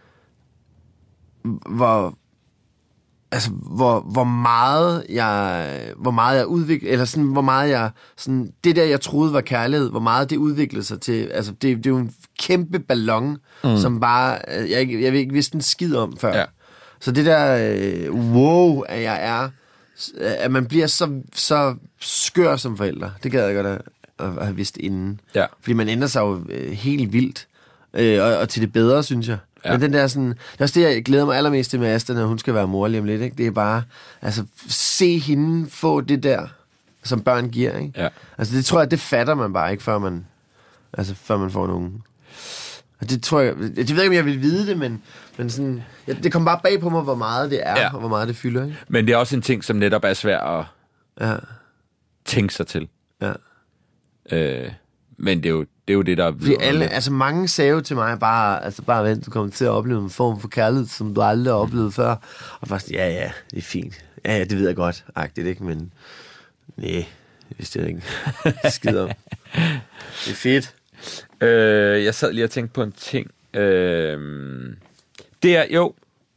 Hvor meget jeg udvikler, eller sådan, hvor meget jeg, sådan, det der, jeg troede var kærlighed, hvor meget det udviklede sig til, altså, det er jo en kæmpe ballon, som bare, jeg ikke vidste en skid om før. Ja. Så det der, at man bliver så skør som forældre, det gad jeg godt at have vidst inden. Ja. Fordi man ændrer sig jo helt vildt, og til det bedre, synes jeg. Ja. Men den der sådan, det er også det, jeg glæder mig allermest til med Asta, når hun skal være mor lige om lidt, ikke? Det er bare, altså, se hende få det der, som børn giver, ikke? Ja. Altså, det tror jeg, det fatter man bare ikke, før man får nogen. Og det tror jeg ved ikke, om jeg vil vide det, men sådan, det kommer bare bag på mig, hvor meget det er, og hvor meget det fylder, ikke? Men det er også en ting, som netop er svært at tænke sig til. Ja. Men det er jo det, der... Fordi mange sagde jo til mig, bare vent, du kommer til at opleve en form for kærlighed, som du aldrig har oplevet før. Og først, ja, det er fint. Ja, det ved jeg godt, agtigt, ikke? Men nej, det vidste jeg ikke. Skid om. Det er fedt. Jeg sad lige og tænkte på en ting. Det er jo...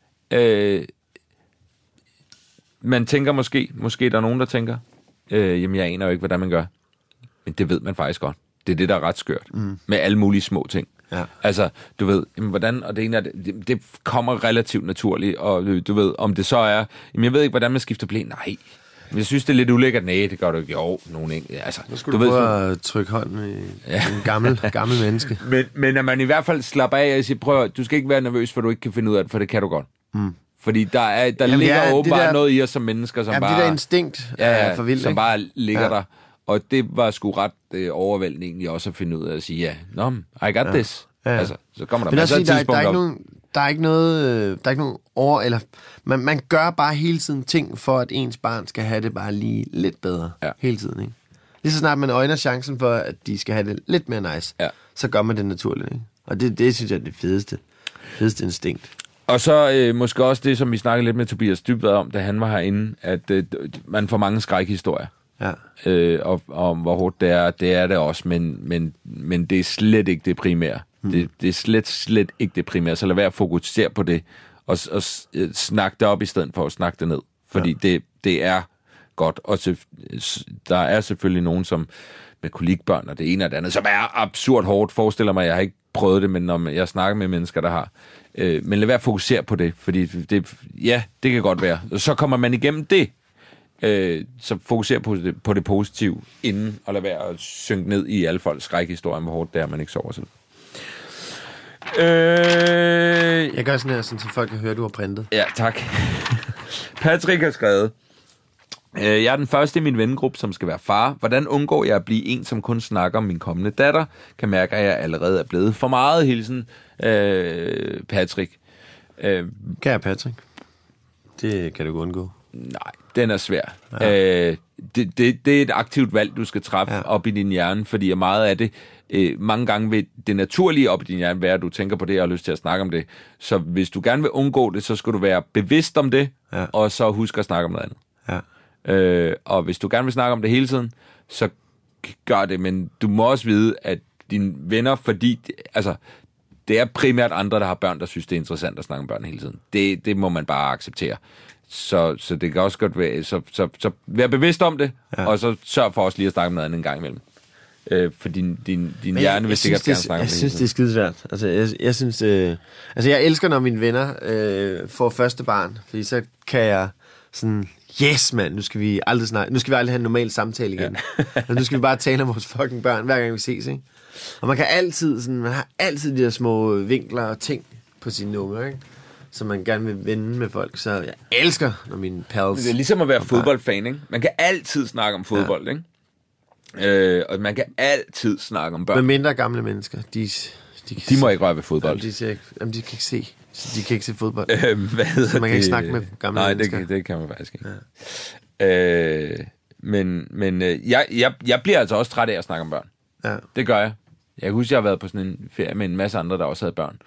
man tænker måske der er nogen, der tænker, jamen jeg aner jo ikke, hvordan man gør. Men det ved man faktisk godt. Det er det, der er ret skørt. Med alle mulige små ting. Ja. Altså, du ved, jamen, hvordan, og det ene er, det kommer relativt naturligt, og du ved, om det så er, jamen jeg ved ikke, hvordan man skifter blæ. Nej. Men jeg synes, det er lidt ulækkert. Nej, det gør du ikke. Jo, nogen ikke. Altså, nu skulle du prøve at trykke hånden i en gammel menneske. Men at man i hvert fald slapper af og siger, prøv, du skal ikke være nervøs, for du ikke kan finde ud af det, for det kan du godt. Fordi der ligger åbenbart noget i os som mennesker, som bare... det der instinkt for vildt, som bare ligger der. Og det var sgu ret overvældende egentlig også at finde ud af at sige, I got this. Ja. Altså, så kommer der masser af tidspunkter. Der er ikke nogen eller man gør bare hele tiden ting, for at ens barn skal have det bare lige lidt bedre. Ja. Hele tiden, ikke? Lige så snart man øjner chancen for, at de skal have det lidt mere nice, så gør man det naturligt, ikke? Og det synes jeg er det fedeste instinkt. Og så måske også det, som vi snakkede lidt med Tobias Dybvad om, da han var herinde, at man får mange skrækhistorier. Ja. Og hvor hårdt det er det også, men det er slet ikke det primære. Det er slet ikke det primære, så lad være at fokusere på det, og snakke det op i stedet for at snakke det ned. Fordi det er godt, og der er selvfølgelig nogen, som med kolikbørn og det ene og det andet, som er absurd hårdt, forestiller mig, jeg har ikke prøvet det, men når jeg snakker med mennesker, der har. Men lad være at fokusere på det, fordi det kan godt være. Så kommer man igennem det, så fokuser på det positive inden, og lad være at synke ned i alle folks skrækhistorier, hvor hårdt det er, man ikke sover selv. Jeg gør sådan her, så folk kan høre, at du har printet. Ja, tak. Patrick har skrevet, jeg er den første i min vennegruppe, som skal være far. Hvordan undgår jeg at blive en, som kun snakker om min kommende datter? Kan mærke, at jeg allerede er blevet for meget. Hilsen, Patrick. Kære Patrick, det kan du godt undgå. Nej, den er svær. Ja. Det er et aktivt valg, du skal træffe op i din hjerne, fordi meget af det, mange gange vil det naturlige op i din hjerne være, at du tænker på det og har lyst til at snakke om det. Så hvis du gerne vil undgå det, så skal du være bevidst om det, og så huske at snakke om noget andet. Og hvis du gerne vil snakke om det hele tiden, så gør det, men du må også vide, at dine venner, fordi... Altså, det er primært andre, der har børn, der synes, det er interessant at snakke om børn hele tiden. Det må man bare acceptere. Så det kan også godt være... Så vær bevidst om det, og så sørg for også lige at snakke om noget andet en gang imellem. For din hjerne vil sikkert gerne snakke om det. Jeg synes, det er skidesvært. Altså, jeg synes... jeg elsker, når mine venner får første barn, fordi så kan jeg sådan... Yes, mand, nu skal vi aldrig have en normal samtale igen. Ja. Nu skal vi bare tale om vores fucking børn, hver gang vi ses, ikke? Og man har altid de der små vinkler og ting på sine unger, ikke? Som man gerne vil vende med folk. Så jeg elsker, når mine pals... Det er ligesom at være fodboldfan, ikke? Man kan altid snakke om fodbold, ikke? Og man kan altid snakke om børn. Men mindre gamle mennesker, de må ikke røre ved fodbold. De kan ikke se. De kan ikke se fodbold. Så man kan ikke snakke med gamle mennesker. Nej, det kan man faktisk ikke. Ja. Men jeg bliver altså også træt af at snakke om børn. Ja. Det gør jeg. Jeg kan huske, jeg har været på sådan en ferie med en masse andre, der også havde børn.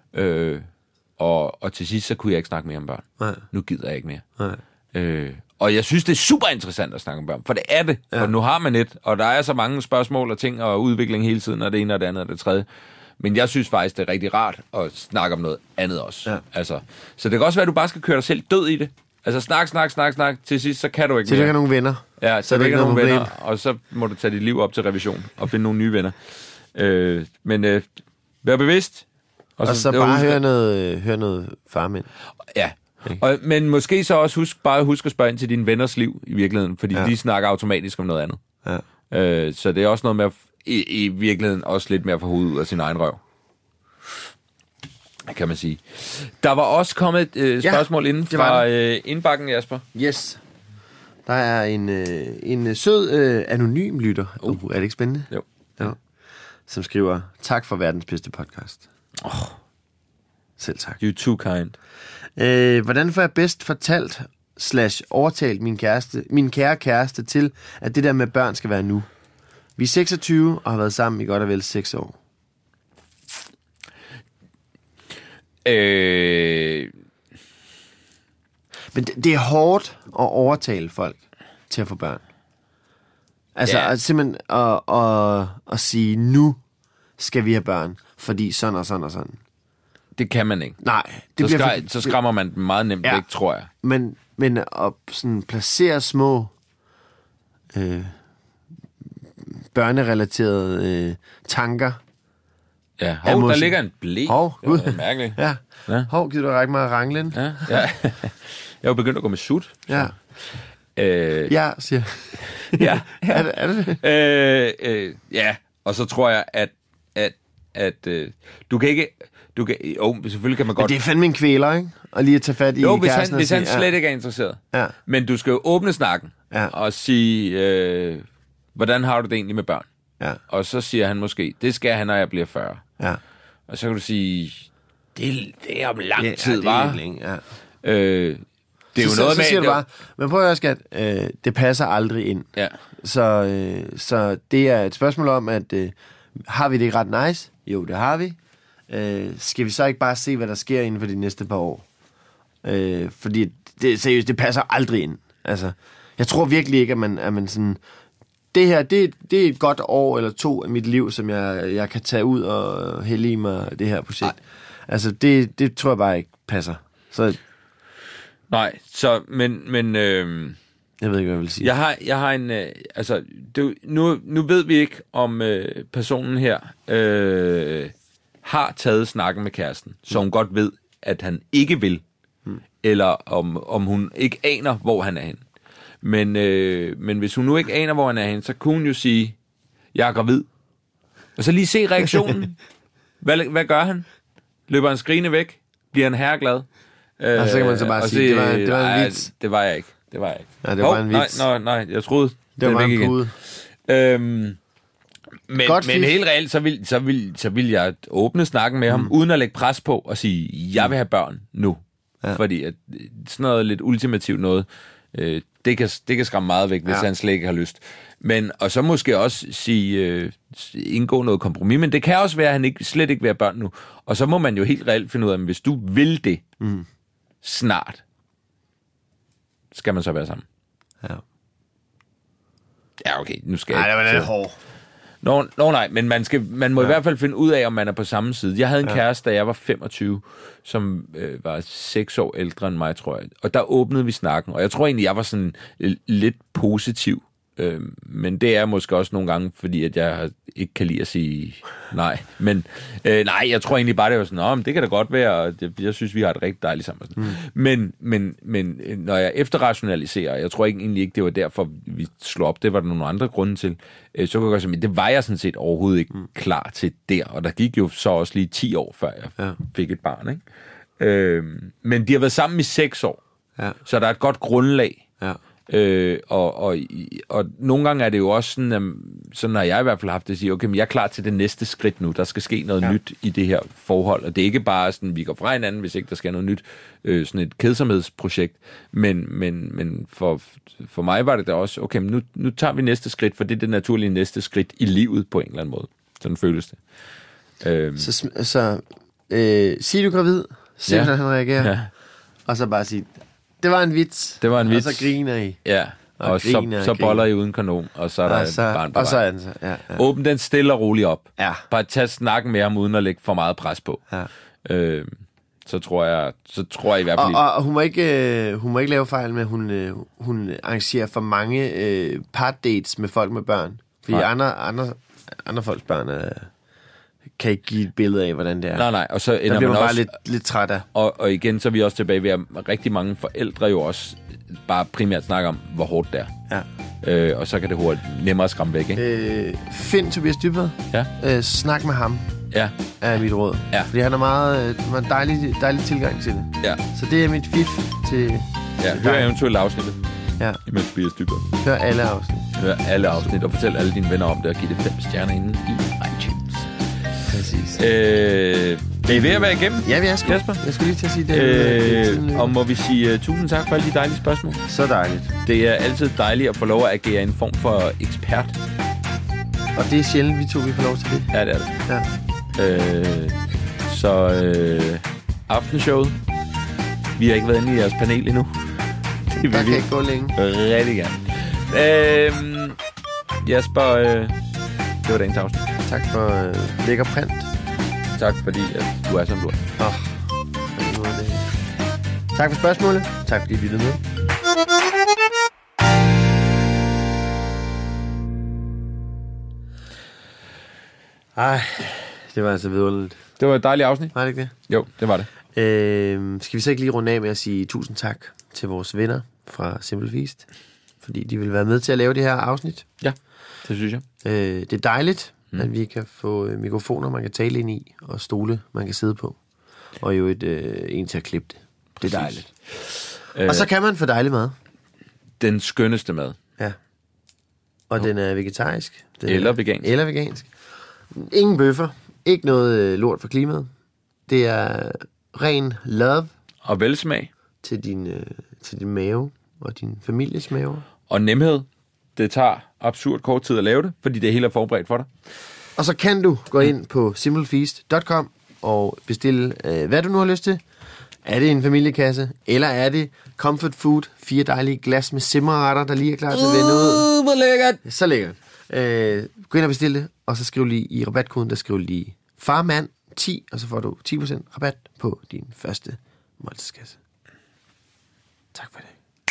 Og til sidst, så kunne jeg ikke snakke mere om børn. Nej. Nu gider jeg ikke mere. Nej. Og jeg synes, det er super interessant at snakke om børn. For det er det. Ja. For nu har man et. Og der er så mange spørgsmål og ting og udvikling hele tiden, og det ene og det andet og det tredje. Men jeg synes faktisk, det er rigtig rart at snakke om noget andet også. Ja. Altså, så det kan også være, at du bare skal køre dig selv død i det. Altså snak. Til sidst, så kan du ikke mere. Så du ikke har nogen venner. Ja, så du ikke har nogen venner. Og så må du tage dit liv op til revision og finde nogle nye venner. Men vær bevidst. Og så bare høre noget farmænd. Ja. Men måske så også husk at spørge ind til dine venners liv i virkeligheden. Fordi de snakker automatisk om noget andet. Ja. Så det er også noget med at i virkeligheden også lidt mere for hovedet ud af sin egen røv. Kan man sige. Der var også kommet et spørgsmål inden fra indbakken, Jasper. Yes. Der er en sød anonym lytter. Er det ikke spændende? Jo. Ja. Som skriver, tak for verdens bedste podcast. Selv tak. You too kind. Hvordan får jeg bedst fortalt overtalt min kære kæreste til, at det der med børn skal være nu? Vi er 26 og har været sammen i godt og vel 6 år. Men det er hårdt at overtale folk til at få børn. Altså at simpelthen at sige, nu skal vi have børn, fordi sådan og sådan og sådan. Det kan man ikke. Nej. Så skræmmer man dem meget nemt væk, tror jeg. Men at sådan placere små... børnerelaterede tanker. Ja, der ligger en blæ. Det er mærkeligt. Ja. Gider du række mig at rangle den? Ja. Jeg er jo begyndt at gå med sut. Ja. Siger ja. Er det? Ja, og så tror jeg, at du kan ikke... selvfølgelig kan man godt... Men det er fandme en kvæler, ikke? Og lige at tage fat i kæresten hvis han slet ikke er interesseret. Ja. Men du skal jo åbne snakken og sige... hvordan har du det egentlig med børn? Ja. Og så siger han måske, det skal han, når jeg bliver 40. Ja. Og så kan du sige, det er om lang tid, var. Ja. Det er jo noget med... Så siger du bare, men prøv at høre, skat, det passer aldrig ind. Ja. Så det er et spørgsmål om, at har vi det ikke ret nice? Jo, det har vi. Skal vi så ikke bare se, hvad der sker inden for de næste par år? Fordi seriøst, det passer aldrig ind. Altså, jeg tror virkelig ikke, at man sådan... Det her, det er et godt år eller 2 af mit liv, som jeg kan tage ud og hælde i mig det her projekt. Nej. Altså, det tror jeg bare ikke passer. Så... Nej, så, men jeg ved ikke, hvad jeg vil sige. Jeg har en... nu ved vi ikke, om personen her har taget snakken med kæresten, så hun godt ved, at han ikke vil, eller om hun ikke aner, hvor han er henne. Men hvis hun nu ikke aner, hvor han er henne, så kunne hun jo sige, jeg er gravid. Og så lige se reaktionen. Hvad gør han? Løber han skrigende væk? Bliver han herreglad? Og så kan man så bare sige, det var en vits. Det var jeg ikke. Ja, det var en vits. Nej, jeg troede, det var en pude. Men helt reelt, så vil jeg åbne snakken med ham, uden at lægge pres på og sige, jeg vil have børn nu. Ja. Fordi at sådan noget lidt ultimativt noget, det kan skræmme meget væk, hvis han slet ikke har lyst. Og så måske også sige, indgå noget kompromis, men det kan også være, at han slet ikke vil have børn nu. Og så må man jo helt reelt finde ud af, at hvis du vil det snart, skal man så være sammen. Ja. Ja, okay, nu skal jeg ikke. Nej, det var lidt hård. Nej, men man må i hvert fald finde ud af, om man er på samme side. Jeg havde en kæreste, da jeg var 25, som var 6 år ældre end mig, tror jeg. Og der åbnede vi snakken, og jeg tror egentlig, jeg var sådan lidt positiv. Men det er måske også nogle gange, fordi at jeg ikke kan lide at sige nej. Men nej, jeg tror egentlig bare, det var sådan, det kan da godt være, og jeg synes, vi har et rigtig dejligt sammen. Men når jeg efterrationaliserer, jeg tror egentlig ikke, det var derfor, vi slog op, det var der nogle andre grunde til, så kunne jeg godt sige, det var jeg sådan set overhovedet ikke klar til der. Og der gik jo så også lige 10 år, før jeg fik et barn, ikke? Men de har været sammen i 6 år, så der er et godt grundlag. Ja. Og nogle gange er det jo også sådan har jeg i hvert fald haft det at sige, okay, men jeg er klar til det næste skridt nu. Der skal ske noget nyt i det her forhold. Og det er ikke bare sådan, vi går fra hinanden, hvis ikke der sker noget nyt. Sådan et kedsomhedsprojekt. Men for mig var det da også, okay, men nu tager vi næste skridt, for det er det naturlige næste skridt i livet på en eller anden måde. Sådan føles det. Sig du gravid, se hvordan han reagerer, og så bare sige, det var en vits. Og så griner I. Ja, og så boller I uden kanon, og så er der et barn på vej. Og så er den så, ja. Åbn den stille og roligt op. Ja. Bare tag snakken med ham, uden at lægge for meget pres på. Ja. Så tror jeg i hvert fald... Og hun må ikke lave fejl med, at hun arrangerer for mange pardates med folk med børn. Fordi andre folks børn kan ikke give et billede af, hvordan det er. Nej, og så ender man bare også... lidt træt af. Og igen, så er vi også tilbage ved, at rigtig mange forældre jo også bare primært snakker om, hvor hårdt det er. Ja. Og så kan det hurtigt nemmere skræmme væk, ikke? Find Tobias Dybvad. Ja. Snak med ham. Ja. Er mit råd. Ja. Fordi han er meget en dejlig tilgang til det. Ja. Så det er mit fif til... Ja, hør eventuelt afsnittet. Ja. Imens Tobias Dybvad. Hør alle afsnit. Og fortæl alle dine venner om det, og giv det 5 stjerner inden i iTunes. Præcis. Er I ved at være igennem? Ja, vi er sgu. Jasper? Jeg skulle lige til at sige det. Og må vi sige tusind tak for alle de dejlige spørgsmål. Så dejligt. Det er altid dejligt at få lov at agere en form for ekspert. Og det er sjældent, vi får lov til det. Ja, det er det. Ja. Aftenshowet. Vi har ikke været inde i jeres panel endnu. Det kan ikke gå længe. Rigtig gerne. Jasper, det var dagens afsnit. Tak for lækker print. Tak fordi at du er som du er. Tak for spørgsmålet. Tak fordi I lyttede med. Ej, det var altså vidunderligt. Det var et dejligt afsnit. Var det ikke det? Jo, det var det. Skal vi så ikke lige runde af med at sige tusind tak til vores venner fra Simple Feast, fordi de vil være med til at lave det her afsnit. Ja, det synes jeg. Det er dejligt, at vi kan få mikrofoner, man kan tale ind i, og stole, man kan sidde på, og jo en til at klippe det. Det er dejligt. Og så kan man få dejlig mad. Den skønneste mad. Ja. Og den er vegetarisk. Eller vegansk. Eller vegansk. Ingen bøffer. Ikke noget lort for klimaet. Det er ren love. Og velsmag. Til din mave og din families mave. Og nemhed. Det tager absurd kort tid at lave det, fordi det hele er forberedt for dig. Og så kan du gå ind på simplefeast.com og bestille, hvad du nu har lyst til. Er det en familiekasse, eller er det comfort food, 4 dejlige glas med simmerretter, der lige er klar til at vende ud? Hvor lækkert! Så lækkert. Gå ind og bestil det, og så skriv lige i rabatkoden, der skriv lige farmand 10, og så får du 10% rabat på din første måltidskasse. Tak for det.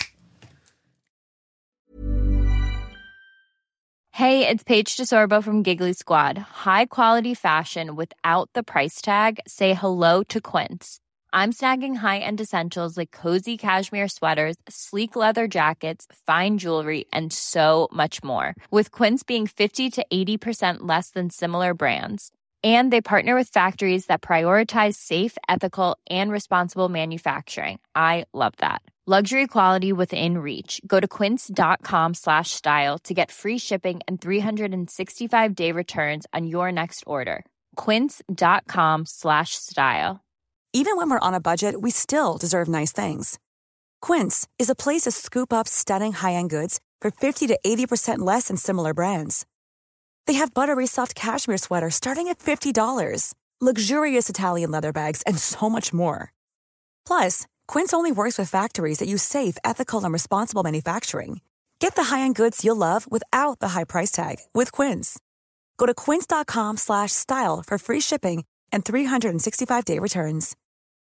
Hey, it's Paige DeSorbo from Giggly Squad. High quality fashion without the price tag. Say hello to Quince. I'm snagging high-end essentials like cozy cashmere sweaters, sleek leather jackets, fine jewelry, and so much more. With Quince being 50 to 80% less than similar brands. And they partner with factories that prioritize safe, ethical, and responsible manufacturing. I love that. Luxury quality within reach. Go to quince.com/style to get free shipping and 365-day returns on your next order. Quince.com/style. Even when we're on a budget, we still deserve nice things. Quince is a place to scoop up stunning high-end goods for 50 to 80% less than similar brands. They have buttery soft cashmere sweaters starting at $50, luxurious Italian leather bags, and so much more. Plus, Quince only works with factories that use safe, ethical, and responsible manufacturing. Get the high-end goods you'll love without the high price tag with Quince. Go to quince.com/style for free shipping and 365-day returns.